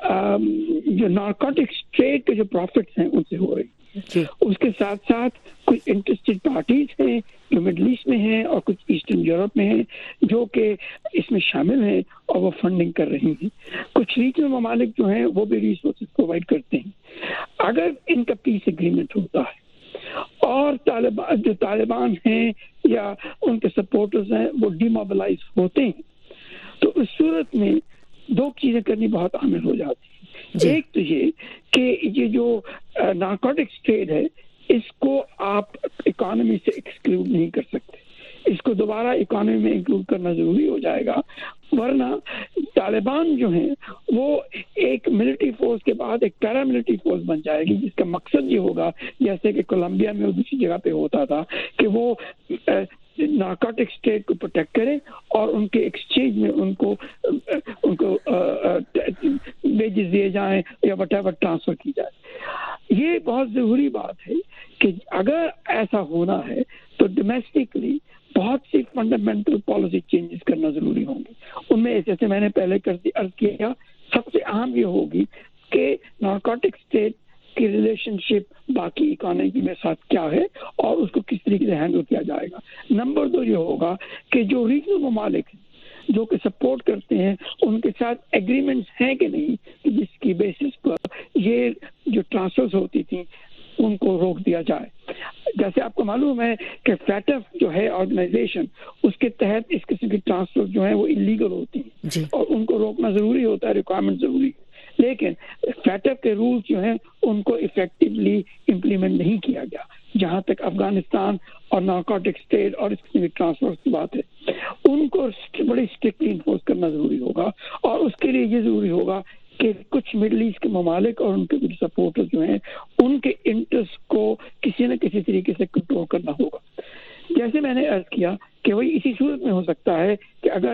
جو نارکوٹکس ٹریڈ کے جو پروفٹس ہیں ان سے ہو رہی ہے. جی. اس کے ساتھ ساتھ کچھ انٹرسٹڈ پارٹیز ہیں جو مڈل ایسٹ میں ہیں اور کچھ ایسٹرن یورپ میں ہیں جو کہ اس میں شامل ہیں اور وہ فنڈنگ کر رہی ہیں. کچھ ریجنل ممالک جو ہیں وہ بھی ریسورسز پرووائڈ کرتے ہیں. اگر ان کا پیس ایگریمنٹ ہوتا ہے اور طالبان جو طالبان ہیں یا ان کے سپورٹرز ہیں وہ ڈی موبلائز ہوتے ہیں تو اس صورت میں دو چیزیں کرنی بہت عامل ہو جاتی ہیں. جی. ایک تو یہ کہ یہ جو نارکوٹکس ٹریڈ ہے اس کو آپ اکانومی سے ایکسکلوڈ نہیں کر سکتے، اس کو دوبارہ اکانومی میں انکلوڈ کرنا ضروری ہو جائے گا، ورنہ طالبان جو ہیں وہ ایک ملٹری فورس کے بعد ایک پیرا ملٹری فورس بن جائے گی جس کا مقصد یہ ہوگا جیسے کہ کولمبیا میں اور دوسری جگہ پہ ہوتا تھا کہ وہ نارکوٹک اسٹیٹ کو پروٹیکٹ کرے اور ان کے ایکسچینج میں ان کو ان کو ویجز دیے جائیں یا وٹ ایور ٹرانسفر کی جائے. یہ بہت ضروری بات ہے کہ اگر ایسا ہونا ہے تو ڈومیسٹکلی بہت سی فنڈامنٹل پالیسی چینجز کرنا ضروری ہوں گے. ان میں جیسے میں نے پہلے کر دی عرض کیا سب سے اہم یہ ہوگی کہ نارکوٹک اسٹیٹ کی ریلیشن شپ باقی اکانومی کے ساتھ کیا ہے اور اس کو کس طریقے سے ہینڈل کیا جائے گا. نمبر دو یہ ہوگا کہ جو ریجنل ممالک ہیں جو کہ سپورٹ کرتے ہیں ان کے ساتھ ایگریمنٹس ہیں کہ نہیں جس کی بیسس پر یہ جو ٹرانسفرز ہوتی تھیں ان کو روک دیا جائے. جیسے آپ کو معلوم ہے کہ فیٹف جو ہے آرگنائزیشن اس کے تحت اس قسم کی ٹرانسفر جو ہیں وہ انلیگل ہوتی ہیں جی. اور ان کو روکنا ضروری ہوتا ہے، ریکوائرمنٹ ضروری ہے، لیکن فیٹف کے رولز جو ہیں ان کو افیکٹولی امپلیمنٹ نہیں کیا گیا. جہاں تک افغانستان اور نارکوٹک اسٹیٹ اور اس قسم کی ٹرانسفر کی بات ہے ان کو بڑی اسٹرکٹلی انفورس کرنا ضروری ہوگا. اور اس کے لیے یہ ضروری ہوگا کہ کچھ مڈل ایسٹ کے ممالک اور ان کے کچھ سپورٹر جو ہیں ان کے انٹرسٹ کو کسی نہ کسی طریقے سے کنٹرول کرنا ہوگا. جیسے میں نے عرض کیا کہ وہی اسی صورت میں ہو سکتا ہے کہ اگر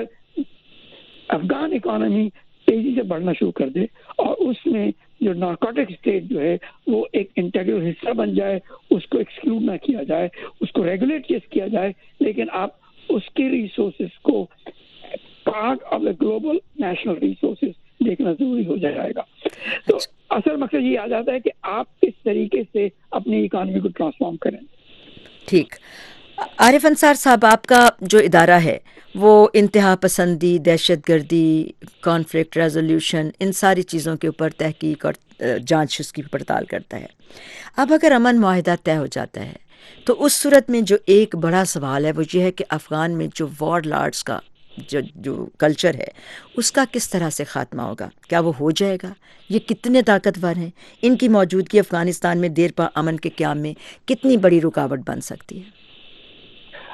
افغان اکانومی تیزی سے بڑھنا شروع کر دے اور اس میں جو نارکوٹک اسٹیٹ جو ہے وہ ایک انٹیگرل حصہ بن جائے، اس کو ایکسکلوڈ نہ کیا جائے، اس کو ریگولیٹ کیا جائے، لیکن آپ اس کے ریسورسز کو part of the global national resources دیکھنا ضروری ہو جائے گا. تو اصل مقصد یہ آ جاتا ہے کہ آپ کس طریقے سے اپنی اکانومی کو ٹرانسفارم کریں.
ٹھیک. عارف انصار صاحب، آپ کا جو ادارہ ہے وہ انتہا پسندی، دہشت گردی، کانفلکٹ ریزولوشن، ان ساری چیزوں کے اوپر تحقیق اور جانچ اس کی پڑتال کرتا ہے. اب اگر امن معاہدہ طے ہو جاتا ہے تو اس صورت میں جو ایک بڑا سوال ہے وہ یہ ہے کہ افغان میں جو وار لارڈز کا جو جو کلچر ہے اس کا کس طرح سے خاتمہ ہوگا؟ کیا وہ ہو جائے گا؟ یہ کتنے طاقتور ہیں؟ ان کی موجودگی افغانستان میں دیر پا امن کے قیام میں کتنی بڑی رکاوٹ بن سکتی ہے؟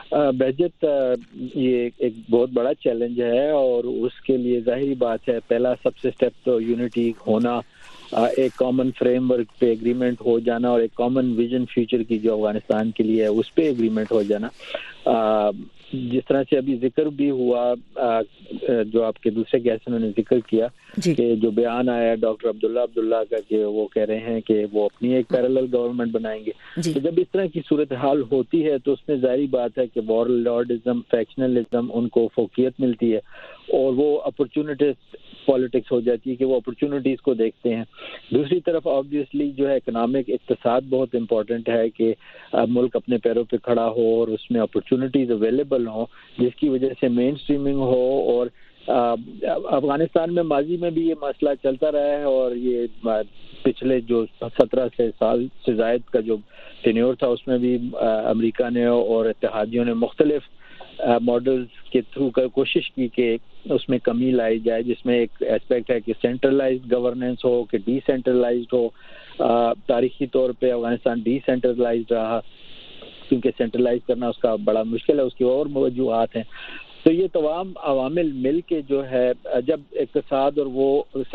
بہجت یہ ایک بہت بڑا چیلنج ہے اور اس کے لیے ظاہری بات ہے پہلا سب سے اسٹیپ تو یونٹی ہونا، ایک کامن فریم ورک پہ ایگریمنٹ ہو جانا اور ایک کامن ویژن فیوچر کی جو افغانستان کے لیے ہے اس پہ ایگریمنٹ ہو جانا. جس طرح سے ابھی ذکر بھی ہوا جو آپ کے دوسرے گیسٹ انہوں نے ذکر کیا جی. کہ جو بیان آیا ڈاکٹر عبداللہ عبداللہ کا کہ وہ کہہ رہے ہیں کہ وہ اپنی ایک پیرالل گورنمنٹ بنائیں گے جی. تو جب اس طرح کی صورتحال ہوتی ہے تو اس میں ظاہری بات ہے کہ وار لارڈزم، فیکشنلزم ان کو فوقیت ملتی ہے اور وہ اپرچونٹیز پالیٹکس ہو جاتی ہے کہ وہ اپرچونٹیز کو دیکھتے ہیں. دوسری طرف آبویسلی جو ہے اکنامک اقتصاد بہت امپورٹنٹ ہے کہ ملک اپنے پیروں پہ کھڑا ہو اور اس میں اپرچونٹیز اویلیبل ہوں جس کی وجہ سے مین اسٹریمنگ ہو. اور افغانستان میں ماضی میں بھی یہ مسئلہ چلتا رہا ہے اور یہ پچھلے جو سترہ سے سال سے زائد کا جو ٹینیور تھا اس میں بھی امریکہ نے اور اتحادیوں نے مختلف ماڈلز کے تھرو کر کوشش کی کہ اس میں کمی لائی جائے، جس میں ایک اسپیکٹ ہے کہ سینٹرلائزڈ گورننس ہو کہ ڈی سینٹرلائزڈ ہو. تاریخی طور پہ افغانستان ڈی سینٹرلائزڈ رہا کیونکہ سینٹرلائز کرنا اس کا بڑا مشکل ہے، اس کی اور وجوہات ہیں. تو یہ تمام عوامل مل کے جو ہے جب اقتصاد اور وہ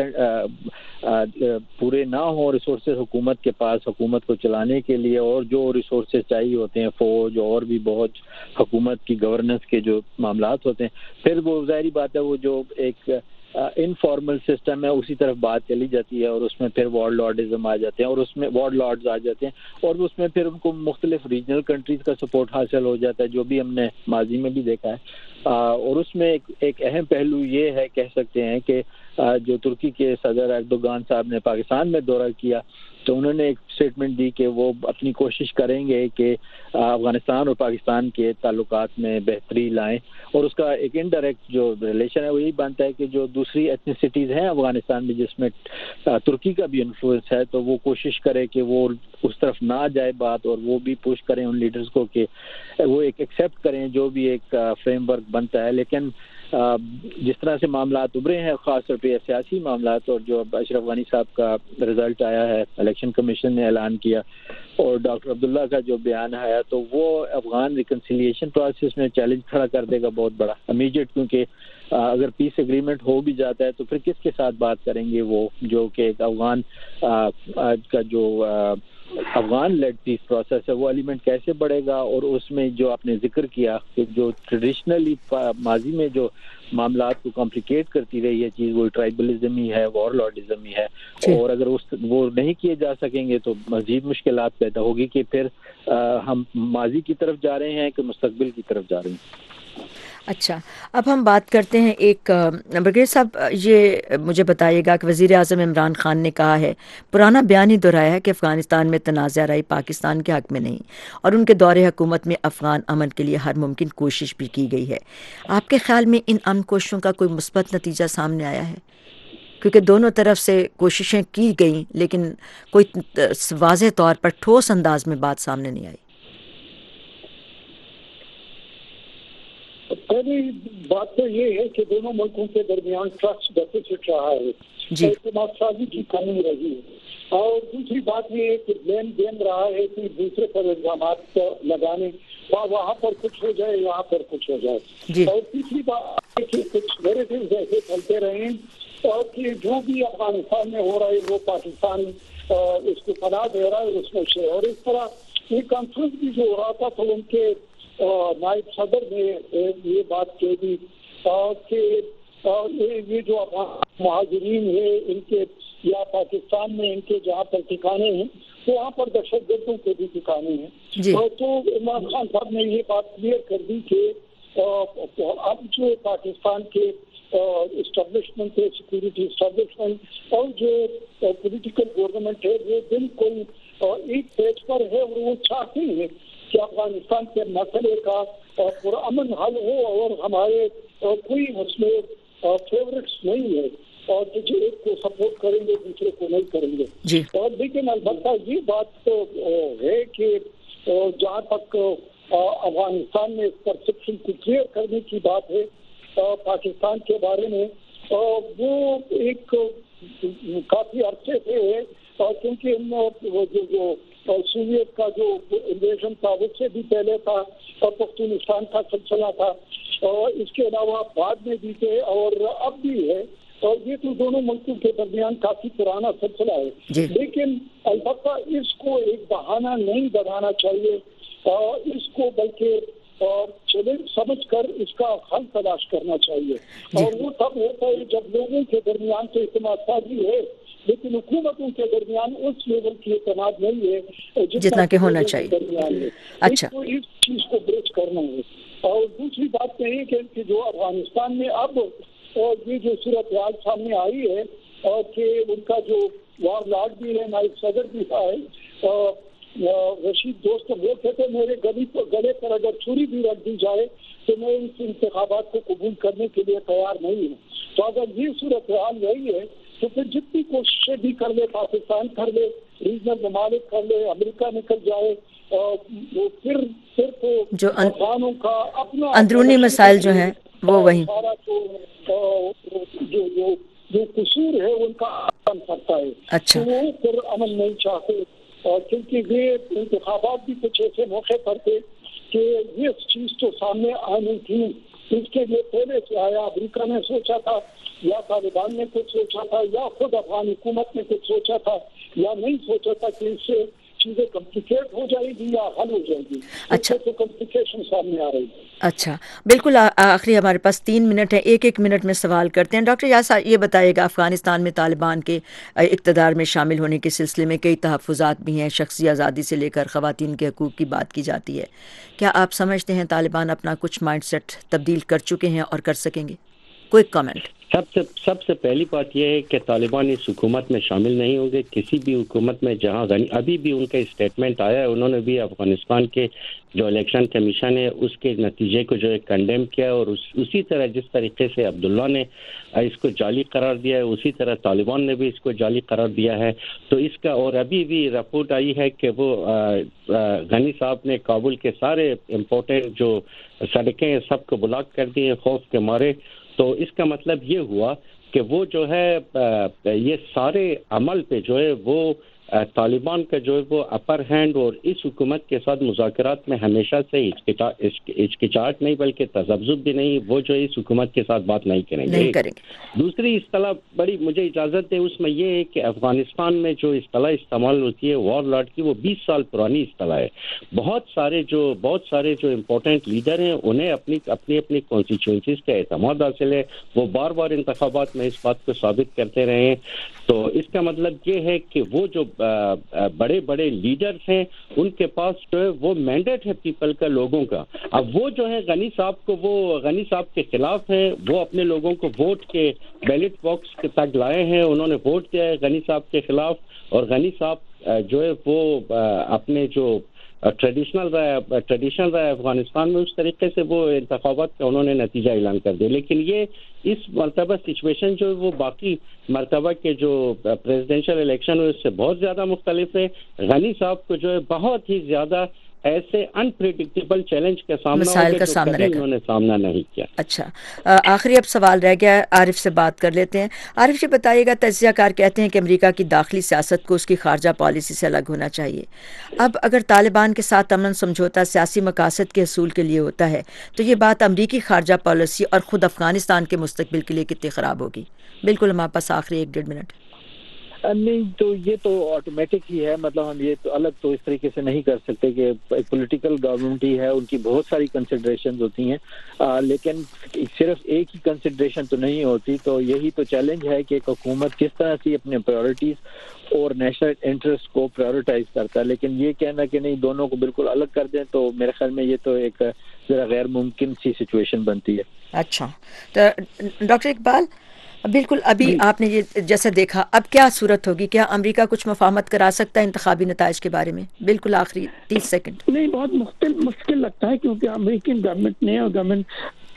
پورے نہ ہوں ریسورسز حکومت کے پاس حکومت کو چلانے کے لیے اور جو ریسورسز چاہیے ہوتے ہیں فوج اور بھی بہت حکومت کی گورننس کے جو معاملات ہوتے ہیں پھر وہ ظاہری بات ہے وہ جو ایک انفارمل سسٹم ہے اسی طرف بات چلی جاتی ہے اور اس میں پھر وارڈ لارڈزم آ جاتے ہیں اور اس میں وارڈ لارڈز آ جاتے ہیں اور اس میں پھر ان کو مختلف ریجنل کنٹریز کا سپورٹ حاصل ہو جاتا ہے جو بھی ہم نے ماضی میں بھی دیکھا ہے. اور اس میں ایک ایک اہم پہلو یہ ہے کہہ سکتے ہیں کہ جو ترکی کے صدر ایردوغان صاحب نے پاکستان میں دورہ کیا تو انہوں نے ایک اسٹیٹمنٹ دی کہ وہ اپنی کوشش کریں گے کہ افغانستان اور پاکستان کے تعلقات میں بہتری لائیں اور اس کا ایک انڈائریکٹ جو ریلیشن ہے وہ یہی بنتا ہے کہ جو دوسری ایتھنیسٹیز ہیں افغانستان میں جس میں ترکی کا بھی انفلوئنس ہے تو وہ کوشش کرے کہ وہ اس طرف نہ جائے بات اور وہ بھی پوش کریں ان لیڈرز کو کہ وہ ایک ایکسیپٹ کریں جو بھی ایک فریم ورک بنتا ہے. لیکن جس طرح سے معاملات ابھرے ہیں خاص طور پہ سیاسی معاملات اور جو اشرف غنی صاحب کا رزلٹ آیا ہے الیکشن کمیشن نے اعلان کیا اور ڈاکٹر عبداللہ کا جو بیان آیا تو وہ افغان ریکنسیلیشن پروسیس میں چیلنج کھڑا کر دے گا بہت بڑا امیجیٹ کیونکہ اگر پیس ایگریمنٹ ہو بھی جاتا ہے تو پھر کس کے ساتھ بات کریں گے وہ جو کہ ایک افغان کا جو افغان لیڈ پیس پروسیس ہے وہ ایلیمنٹ کیسے بڑھے گا. اور اس میں جو آپ نے ذکر کیا کہ جو ٹریڈیشنلی ماضی میں جو معاملات کو کمپلیکیٹ کرتی رہی ہے چیز وہ ٹرائبلزم ہی ہے وار لارڈزم ہی ہے اور اگر اس وہ نہیں کیے جا سکیں گے تو مزید مشکلات پیدا ہوگی کہ پھر ہم ماضی کی طرف جا رہے ہیں کہ مستقبل کی طرف جا رہے ہیں.
اچھا اب ہم بات کرتے ہیں ایک برگیز صاحب یہ مجھے بتائیے گا کہ وزیر اعظم عمران خان نے کہا ہے پرانا بیان ہی دہرایا ہے کہ افغانستان میں تنازع رائی پاکستان کے حق میں نہیں اور ان کے دور حکومت میں افغان امن کے لیے ہر ممکن کوشش بھی کی گئی ہے. آپ کے خیال میں ان امن کوششوں کا کوئی مثبت نتیجہ سامنے آیا ہے کیونکہ دونوں طرف سے کوششیں کی گئیں لیکن کوئی واضح طور پر ٹھوس انداز میں بات سامنے نہیں آئی؟
پہلی بات تو یہ ہے کہ دونوں ملکوں کے درمیان ٹرسٹ ڈیفیسٹ رہا ہے جی. اعتماد سازی کی کمی رہی ہے اور دوسری بات یہ ہے کہ بلیم گیم رہا ہے کہ دوسرے پر الزامات لگانے وہاں پر کچھ ہو جائے یہاں پر کچھ ہو جائے جی. اور تیسری بات ہے کہ کچھ نیریٹیوز ایسے چلتے رہے اور کہ جو بھی افغانستان میں ہو رہا ہے وہ پاکستان اس کو پناہ دے رہا ہے اس میں سے اور اس طرح یہ کانفرنس بھی جو ہو رہا تھا تو ان کے نائب صدر نے یہ بات کہہ دی کہ یہ جو مہاجرین ہیں ان کے یا پاکستان میں ان کے جہاں پر ٹھکانے ہیں وہاں پر دہشت گردوں کے بھی ٹھکانے ہیں جی. تو عمران خان صاحب نے یہ بات کلیئر کر دی کہ اب جو پاکستان کے اسٹیبلشمنٹ ہے سیکورٹی اسٹیبلشمنٹ اور جو پولیٹیکل گورنمنٹ ہے وہ بالکل ایک پیج پر ہے اور وہ چاہتے ہیں کہ افغانستان کے مسئلے کا پرامن حل ہو اور ہمارے کوئی اس میں فیورٹس نہیں ہے اور جو ایک کو سپورٹ کریں گے دوسرے کو نہیں کریں گے جی. اور لیکن البتہ یہ بات تو ہے کہ جہاں تک افغانستان میں پرسپشن کو کلیئر کرنے کی بات ہے پاکستان کے بارے میں وہ ایک کافی عرصے سے क्योंकि वो जो जो सोवियत का जो इन्वेजन था उससे भी पहले था और पख्तूनिस्तान का सिलसिला था और इसके अलावा बाद में भी थे और अब भी है और ये तो दोनों मुल्कों के दरमियान काफी पुराना सिलसिला है। लेकिन अलबत्ता इसको एक बहाना नहीं बनाना चाहिए और इसको बल्कि चैलेंज समझ कर इसका हल तलाश करना चाहिए और वो तब होता है जब लोगों के दरमियान तो इत्मीनान साझी है लेकिन हुकूमतों के दरमियान उस लेवल की इत्मीनान नहीं है
जितना कि होना चाहिए। अच्छा,
तो इस चीज को ब्रेच करना है। और दूसरी बात यही है कि जो अफगानिस्तान में अब और ये जो सूरत हाल सामने आई है और कि उनका जो वार लॉर्ड भी है, नायब सदर भी है, रशीद दोस्त वो कहते मेरे गली पर गले पर अगर छुरी भी रख दी जाए तो मैं इस इंतखाबात को कबूल करने के लिए तैयार नहीं हूँ। तो अगर ये सूरत हाल यही है तो फिर जितनी कोशिशें भी कर ले, पाकिस्तान कर ले, रीजनल ममालिक कर ले, अमेरिका निकल जाए और फिर फिर तो
जो
अफगानों का अपना
अंदरूनी मसाइल जो हैं वो वही
सारा जो जो जो जो कसूर है उनका बन सकता है।
अच्छा,
तो वो फिर अमन नहीं चाहते और क्योंकि ये इंतखाबात भी कुछ ऐसे मौके पर थे कि ये चीज तो सामने आनी थी, इसके लिए पहले से आया। अमेरिका ने सोचा था या तालिबान ने कुछ सोचा था या खुद अफगान हुकूमत ने कुछ सोचा था या नहीं सोचा था कि इससे चीजें कॉम्प्लिकेट हो जाएगी या हल हो जाएगी।
अच्छा,
तो कॉम्प्लिकेशन सामने आ रही है।
अच्छा, बिल्कुल। आखिरी हमारे पास तीन मिनट है, एक एक मिनट में सवाल करते हैं। डॉक्टर यासा ये बताइएगा, अफ़गानिस्तान में तालिबान के इक़्तिदार में शामिल होने के सिलसिले में कई तहफ़्फ़ुज़ात भी हैं, शख्सी आज़ादी से लेकर ख़वातीन के हकूक़ की बात की जाती है। क्या आप समझते हैं तालिबान अपना कुछ माइंड सेट तब्दील कर चुके हैं और कर सकेंगे? कोई कमेंट?
सबसे सबसे पहली बात यह है कि तालिबान इस हुकूमत में शामिल नहीं होंगे, किसी भी हुकूमत में जहां गनी अभी भी उनका स्टेटमेंट आया है, उन्होंने भी अफगानिस्तान के जो इलेक्शन कमीशन है उसके नतीजे को जो है कंडेम किया और उस, उसी तरह जिस तरीके से अब्दुल्ला ने इसको जाली करार दिया है उसी तरह तालिबान ने भी इसको जाली करार दिया है। तो इसका और अभी भी रिपोर्ट आई है कि वो गनी साहब ने काबुल के सारे इम्पोर्टेंट जो सड़कें सबको ब्लॉक कर दी हैं खौफ के मारे। तो इसका मतलब ये हुआ कि वो जो है ये सारे अमल पे जो है वो तालिबान का जो है वो अपर हैंड और इस हुकूमत के साथ मुज़ाकरात में हमेशा से हिचकिचाहट नहीं बल्कि तज़ब्ज़ुब भी नहीं, वो जो इस हुकूमत के साथ बात नहीं करेंगे,
नहीं करेंगे। दूसरी
इस्तिलाह बड़ी मुझे इजाज़त है उसमें ये है कि अफ़गानिस्तान में जो इस्तिलाह इस्तेमाल होती है वॉर लॉर्ड की, वो बीस साल पुरानी इस्तिलाह है। बहुत सारे जो बहुत सारे जो इम्पोर्टेंट लीडर हैं उन्हें अपनी अपनी अपनी कॉन्स्टिट्यूंसीज का एतमाद हासिल है, वो बार बार इंतखाबात में इस बात को साबित करते रहे हैं। तो इसका मतलब ये है कि वो जो बड़े बड़े लीडर्स हैं उनके पास जो है वो मैंडेट है पीपल का, लोगों का। अब वो जो है गनी साहब को वो गनी साहब के खिलाफ है, वो अपने लोगों को वोट के बैलेट बॉक्स के तक लाए हैं, उन्होंने वोट दिया है गनी साहब के खिलाफ और गनी साहब जो है वो अपने जो ट्रेडिशनल रहा ट्रेडिशनल रहा अफगानिस्तान में उस तरीके से वो इंतखाबात का उन्होंने नतीजा ऐलान कर दिया। लेकिन ये इस मरतबा सिचुएशन जो है वो बाकी मरतबा के जो प्रेसिडेंशियल इलेक्शन है उससे बहुत ज़्यादा मुख्तलिफ है। गनी साहब को जो है बहुत ही ज़्यादा ऐसे अनप्रेडिक्टेबल चैलेंज का सामना
मसाइल का सामना रहेगा,
उन्होंने सामना नहीं किया।
अच्छा, आखिरी अब सवाल रह गया, आरिफ से बात कर लेते हैं। आरिफ जी बताइएगा, तज्ज़ियाकार कहते हैं कि अमेरिका की दाखिली सियासत को उसकी खारजा पॉलिसी से अलग होना चाहिए। अब अगर तालिबान के साथ अमन समझौता सियासी मकासद के असूल के लिए होता है तो ये बात अमरीकी खारजा पॉलिसी और ख़ुद अफ़गानिस्तान के मुस्तकबिल के लिए कितनी ख़राब होगी? बिल्कुल हमारे पास आखिरी एक डेढ़ मिनट।
नहीं, तो ये तो ऑटोमेटिक ही है, मतलब हम ये तो अलग तो इस तरीके से नहीं कर सकते कि एक पॉलिटिकल गवर्नमेंट ही है, उनकी बहुत सारी कंसिडरेशंस होती हैं, आ, लेकिन सिर्फ एक ही कंसिडरेशन तो नहीं होती। तो यही तो चैलेंज है कि एक हुकूमत किस तरह से अपने प्रायोरिटीज़ और नेशनल इंटरेस्ट को प्रायोरिटाइज करता है। लेकिन ये कहना कि नहीं दोनों को बिल्कुल अलग कर दें, तो मेरे ख्याल में ये तो एक ज़रा गैर मुमकिन सी सिचुएशन बनती है।
अच्छा, तो डॉक्टर इकबाल बिल्कुल अभी आपने ये जैसा देखा, अब क्या सूरत होगी? क्या अमेरिका कुछ मफाहमत करा सकता है इंतखाबी नताइज के बारे में? बिल्कुल आखिरी तीस सेकंड।
नहीं, बहुत मुश्किल मुश्किल लगता है क्योंकि अमेरिकन गवर्नमेंट ने और गवर्नमेंट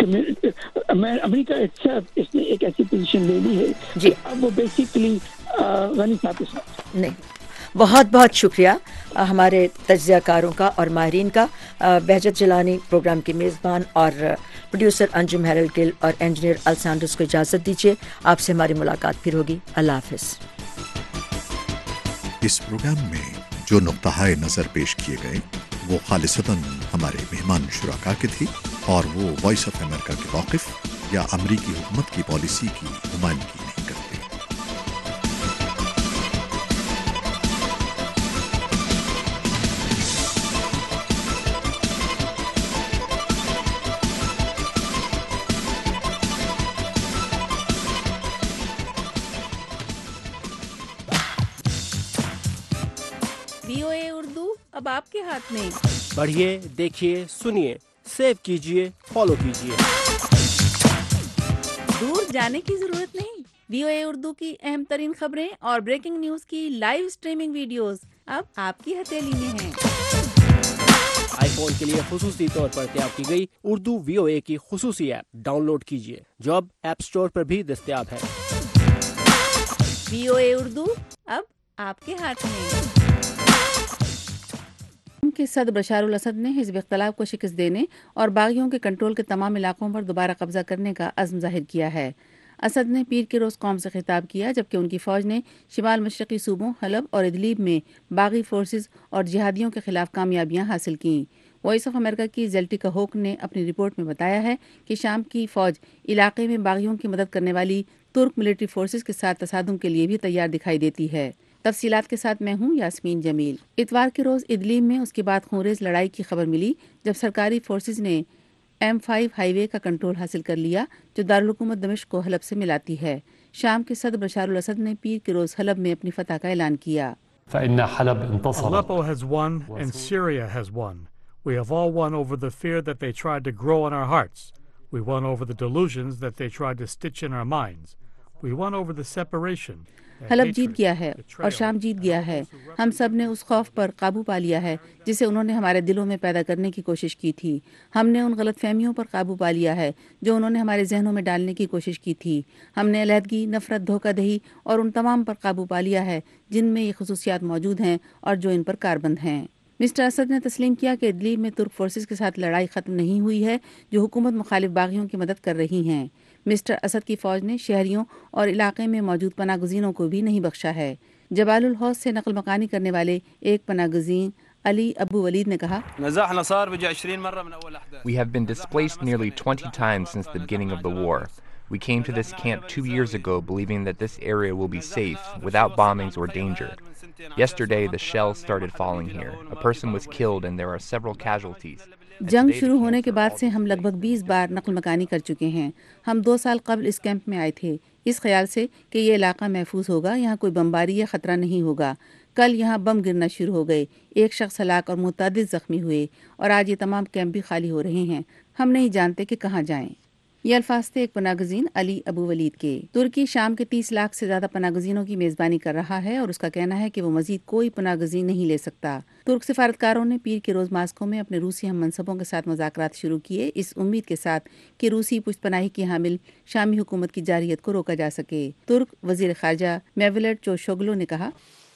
अमेरिका अच्छा इसने एक ऐसी पोजीशन ले ली है जी, अब वो बेसिकली गनी साहब के साथ
नहीं। बहुत बहुत शुक्रिया हमारे तज्ज़ियाकारों का और माहिरीन का। बहजत जिलानी प्रोग्राम की मेज़बान और प्रोड्यूसर अंजुम हैरल्ड गिल और इंजीनियर अल्सांड्रोस को इजाज़त दीजिए। आपसे हमारी मुलाकात फिर होगी। अल्लाह हाफ़िज़।
اس پروگرام میں جو نقطہ نظر پیش کیے گئے وہ خالصتاً ہمارے مہمان شرکا کے تھے اور وہ وائس آف امریکہ کے موقف یا امریکی حکومت کی پالیسی کی نمائندگی نہیں کرتے۔
وی او اے اردو اب آپ کے ہاتھ میں،
پڑھیے، دیکھیے، سنیے، سیو کیجیے، فالو کیجیے۔
دور جانے کی ضرورت نہیں، وی او اے اردو کی اہم ترین خبریں اور بریکنگ نیوز کی لائیو اسٹریمنگ ویڈیوز اب آپ کی ہتھیلی میں ہیں۔
آئی فون کے لیے خصوصی طور پر تیار کی گئی اردو وی او اے کی خصوصی ایپ ڈاؤن لوڈ کیجیے جو اب ایپ اسٹور پر بھی دستیاب ہے۔
وی او اے اردو اب آپ کے ہاتھ میں۔ کے صدر بشار الاسد نے حزب اختلاف کو شکست دینے اور باغیوں کے کنٹرول کے تمام علاقوں پر دوبارہ قبضہ کرنے کا عزم ظاہر کیا ہے۔ اسد نے پیر کے روز قوم سے خطاب کیا جبکہ ان کی فوج نے شمال مشرقی صوبوں حلب اور ادلیب میں باغی فورسز اور جہادیوں کے خلاف کامیابیاں حاصل کیں۔ وائس آف امریکہ کی زیلٹیکا ہوک نے اپنی رپورٹ میں بتایا ہے کہ شام کی فوج علاقے میں باغیوں کی مدد کرنے والی ترک ملٹری فورسز کے ساتھ تصادم کے لیے بھی تیار دکھائی دیتی ہے۔ تفصیلات کے ساتھ میں ہوں یاسمین جمیل۔ اتوار کے روز ادلیب میں اس کے بعد خونریز لڑائی کی خبر ملی جب سرکاری فورسز نے ایم فائیو ہائی وے کا کنٹرول حاصل کر لیا جو دارالحکومت دمشق کو حلب سے ملاتی ہے۔ شام کے صدر بشار الاسد نے پیر کے روز حلب میں اپنی فتح کا اعلان کیا۔
Aleppo has won and Syria has won. We have all won over the fear that they tried to grow in our hearts. We won over the delusions that they tried to stitch in our minds. We won over the separation.
حلب جیت گیا ہے اور شام جیت گیا ہے۔ ہم سب نے اس خوف پر قابو پا لیا ہے جسے انہوں نے ہمارے دلوں میں پیدا کرنے کی کوشش کی تھی۔ ہم نے ان غلط فہمیوں پر قابو پا لیا ہے جو انہوں نے ہمارے ذہنوں میں ڈالنے کی کوشش کی تھی۔ ہم نے علیحدگی، نفرت، دھوکہ دہی اور ان تمام پر قابو پا لیا ہے جن میں یہ خصوصیات موجود ہیں اور جو ان پر کاربند ہیں۔ مسٹر اسد نے تسلیم کیا کہ ادلیب میں ترک فورسز کے ساتھ لڑائی ختم نہیں ہوئی ہے جو حکومت مخالف باغیوں کی مدد کر رہی ہیں۔ مسٹر اسد کی فوج نے شہریوں اور علاقے میں موجود پناہ گزینوں کو بھی نہیں بخشا ہے۔ جبال الحوض سے نقل مکانی کرنے والے ایک پناہ گزین علی ابو ولید نے کہا،
We have been displaced nearly twenty times since the beginning of the war. We came to this camp two years ago believing that this area will be safe, without bombings or danger. Yesterday, the shells started falling here. A person was killed and there are several casualties.
جنگ شروع ہونے کے بعد سے ہم لگ بھگ بیس بار نقل مکانی کر چکے ہیں۔ ہم دو سال قبل اس کیمپ میں آئے تھے اس خیال سے کہ یہ علاقہ محفوظ ہوگا، یہاں کوئی بمباری یا خطرہ نہیں ہوگا۔ کل یہاں بم گرنا شروع ہو گئے، ایک شخص ہلاک اور متعدد زخمی ہوئے اور آج یہ تمام کیمپ بھی خالی ہو رہے ہیں۔ ہم نہیں جانتے کہ کہاں جائیں۔ یہ الفاظ تھے ایک پناہ گزین علی ابو ولید کے۔ ترکی شام کے تیس لاکھ سے زیادہ پناہ گزینوں کی میزبانی کر رہا ہے اور اس کا کہنا ہے کہ وہ مزید کوئی پناہ گزین نہیں لے سکتا۔ ترک سفارتکاروں نے پیر کے روز ماسکو میں اپنے روسی ہم منصبوں کے ساتھ مذاکرات شروع کیے اس امید کے ساتھ کہ روسی پشت پناہی کی حامل شامی حکومت کی جارحیت کو روکا جا سکے۔ ترک وزیر خارجہ میولٹ چوشوگلو نے کہا،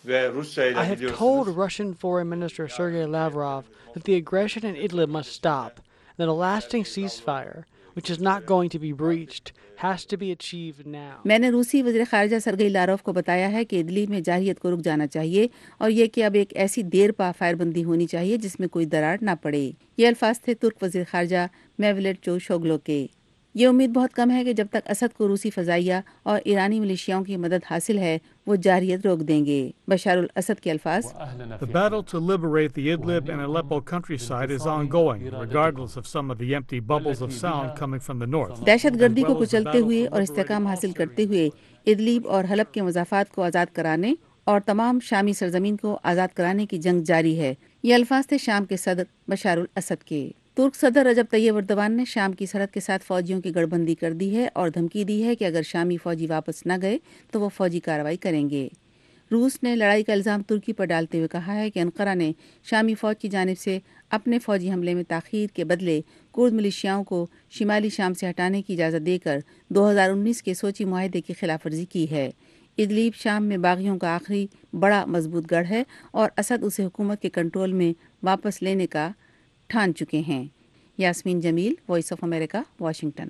I have told Russian Foreign Minister Sergei Lavrov that the aggression in Idlib must stop, that a lasting ceasefire, which is not going to be breached, has to be achieved now.
میں نے روسی وزیر خارجہ Sergei لاروف کو بتایا ہے کہ Idlib میں جارحیت کو رک جانا چاہیے اور یہ کہ اب ایک ایسی دیر پا فائر بندی ہونی چاہیے جس میں کوئی دراڑ نہ پڑے۔ یہ الفاظ تھے ترک وزیر خارجہ میولٹ چوشوگلو کے۔ یہ امید بہت کم ہے کہ جب تک اسد کو روسی فضائیہ اور ایرانی ملیشیاؤں کی مدد حاصل ہے وہ جارحیت روک دیں گے۔ بشار الاسد کے الفاظ،
The battle to liberate the Idlib and Aleppo countryside is ongoing, regardless of some of the empty bubbles of sound coming from the north.
دہشت گردی کو کچلتے ہوئے اور استحکام حاصل کرتے ہوئے ادلیب اور حلب کے مضافات کو آزاد کرانے اور تمام شامی سرزمین کو آزاد کرانے کی جنگ جاری ہے۔ یہ الفاظ تھے شام کے صدر بشار الاسد کے۔ ترک صدر رجب طیب اردوان نے شام کی سرحد کے ساتھ فوجیوں کی گڑھ بندی کر دی ہے اور دھمکی دی ہے کہ اگر شامی فوجی واپس نہ گئے تو وہ فوجی کارروائی کریں گے۔ روس نے لڑائی کا الزام ترکی پر ڈالتے ہوئے کہا ہے کہ انقرہ نے شامی فوج کی جانب سے اپنے فوجی حملے میں تاخیر کے بدلے کرد ملیشیاؤں کو شمالی شام سے ہٹانے کی اجازت دے کر دو ہزار انیس کے سوچی معاہدے کی خلاف ورزی کی ہے۔ ادلیب شام میں باغیوں کا آخری بڑا مضبوط گڑھ ہے اور اسد اسے حکومت کے کنٹرول میں واپس لینے کا ٹھان چکے ہیں۔ Yasmeen Jamil, Voice of America, Washington.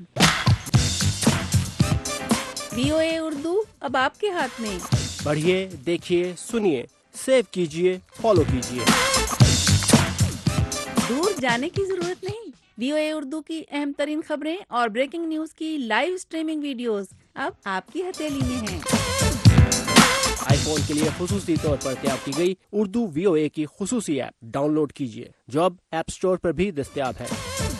V O A Urdu اب آپ کے ہاتھ میں،
پڑھیے، دیکھیے، سنیے، सेव कीजिए, फॉलो कीजिए।
दूर जाने की जरूरत नहीं, वीओए उर्दू की अहम तरीन खबरें और ब्रेकिंग न्यूज की लाइव स्ट्रीमिंग वीडियोस अब आपकी हथेली में हैं।
आईफोन के लिए खुसूसी तौर पर तैयार की गई उर्दू वीओए की खुसूसी ऐप डाउनलोड कीजिए, जो अब ऐप स्टोर पर भी दस्तयाब है।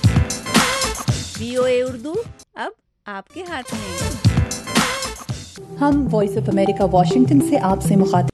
वीओए उर्दू अब आपके हाथ में।
हम वॉइस ऑफ अमेरिका वाशिंगटन से आपसे मुखातिब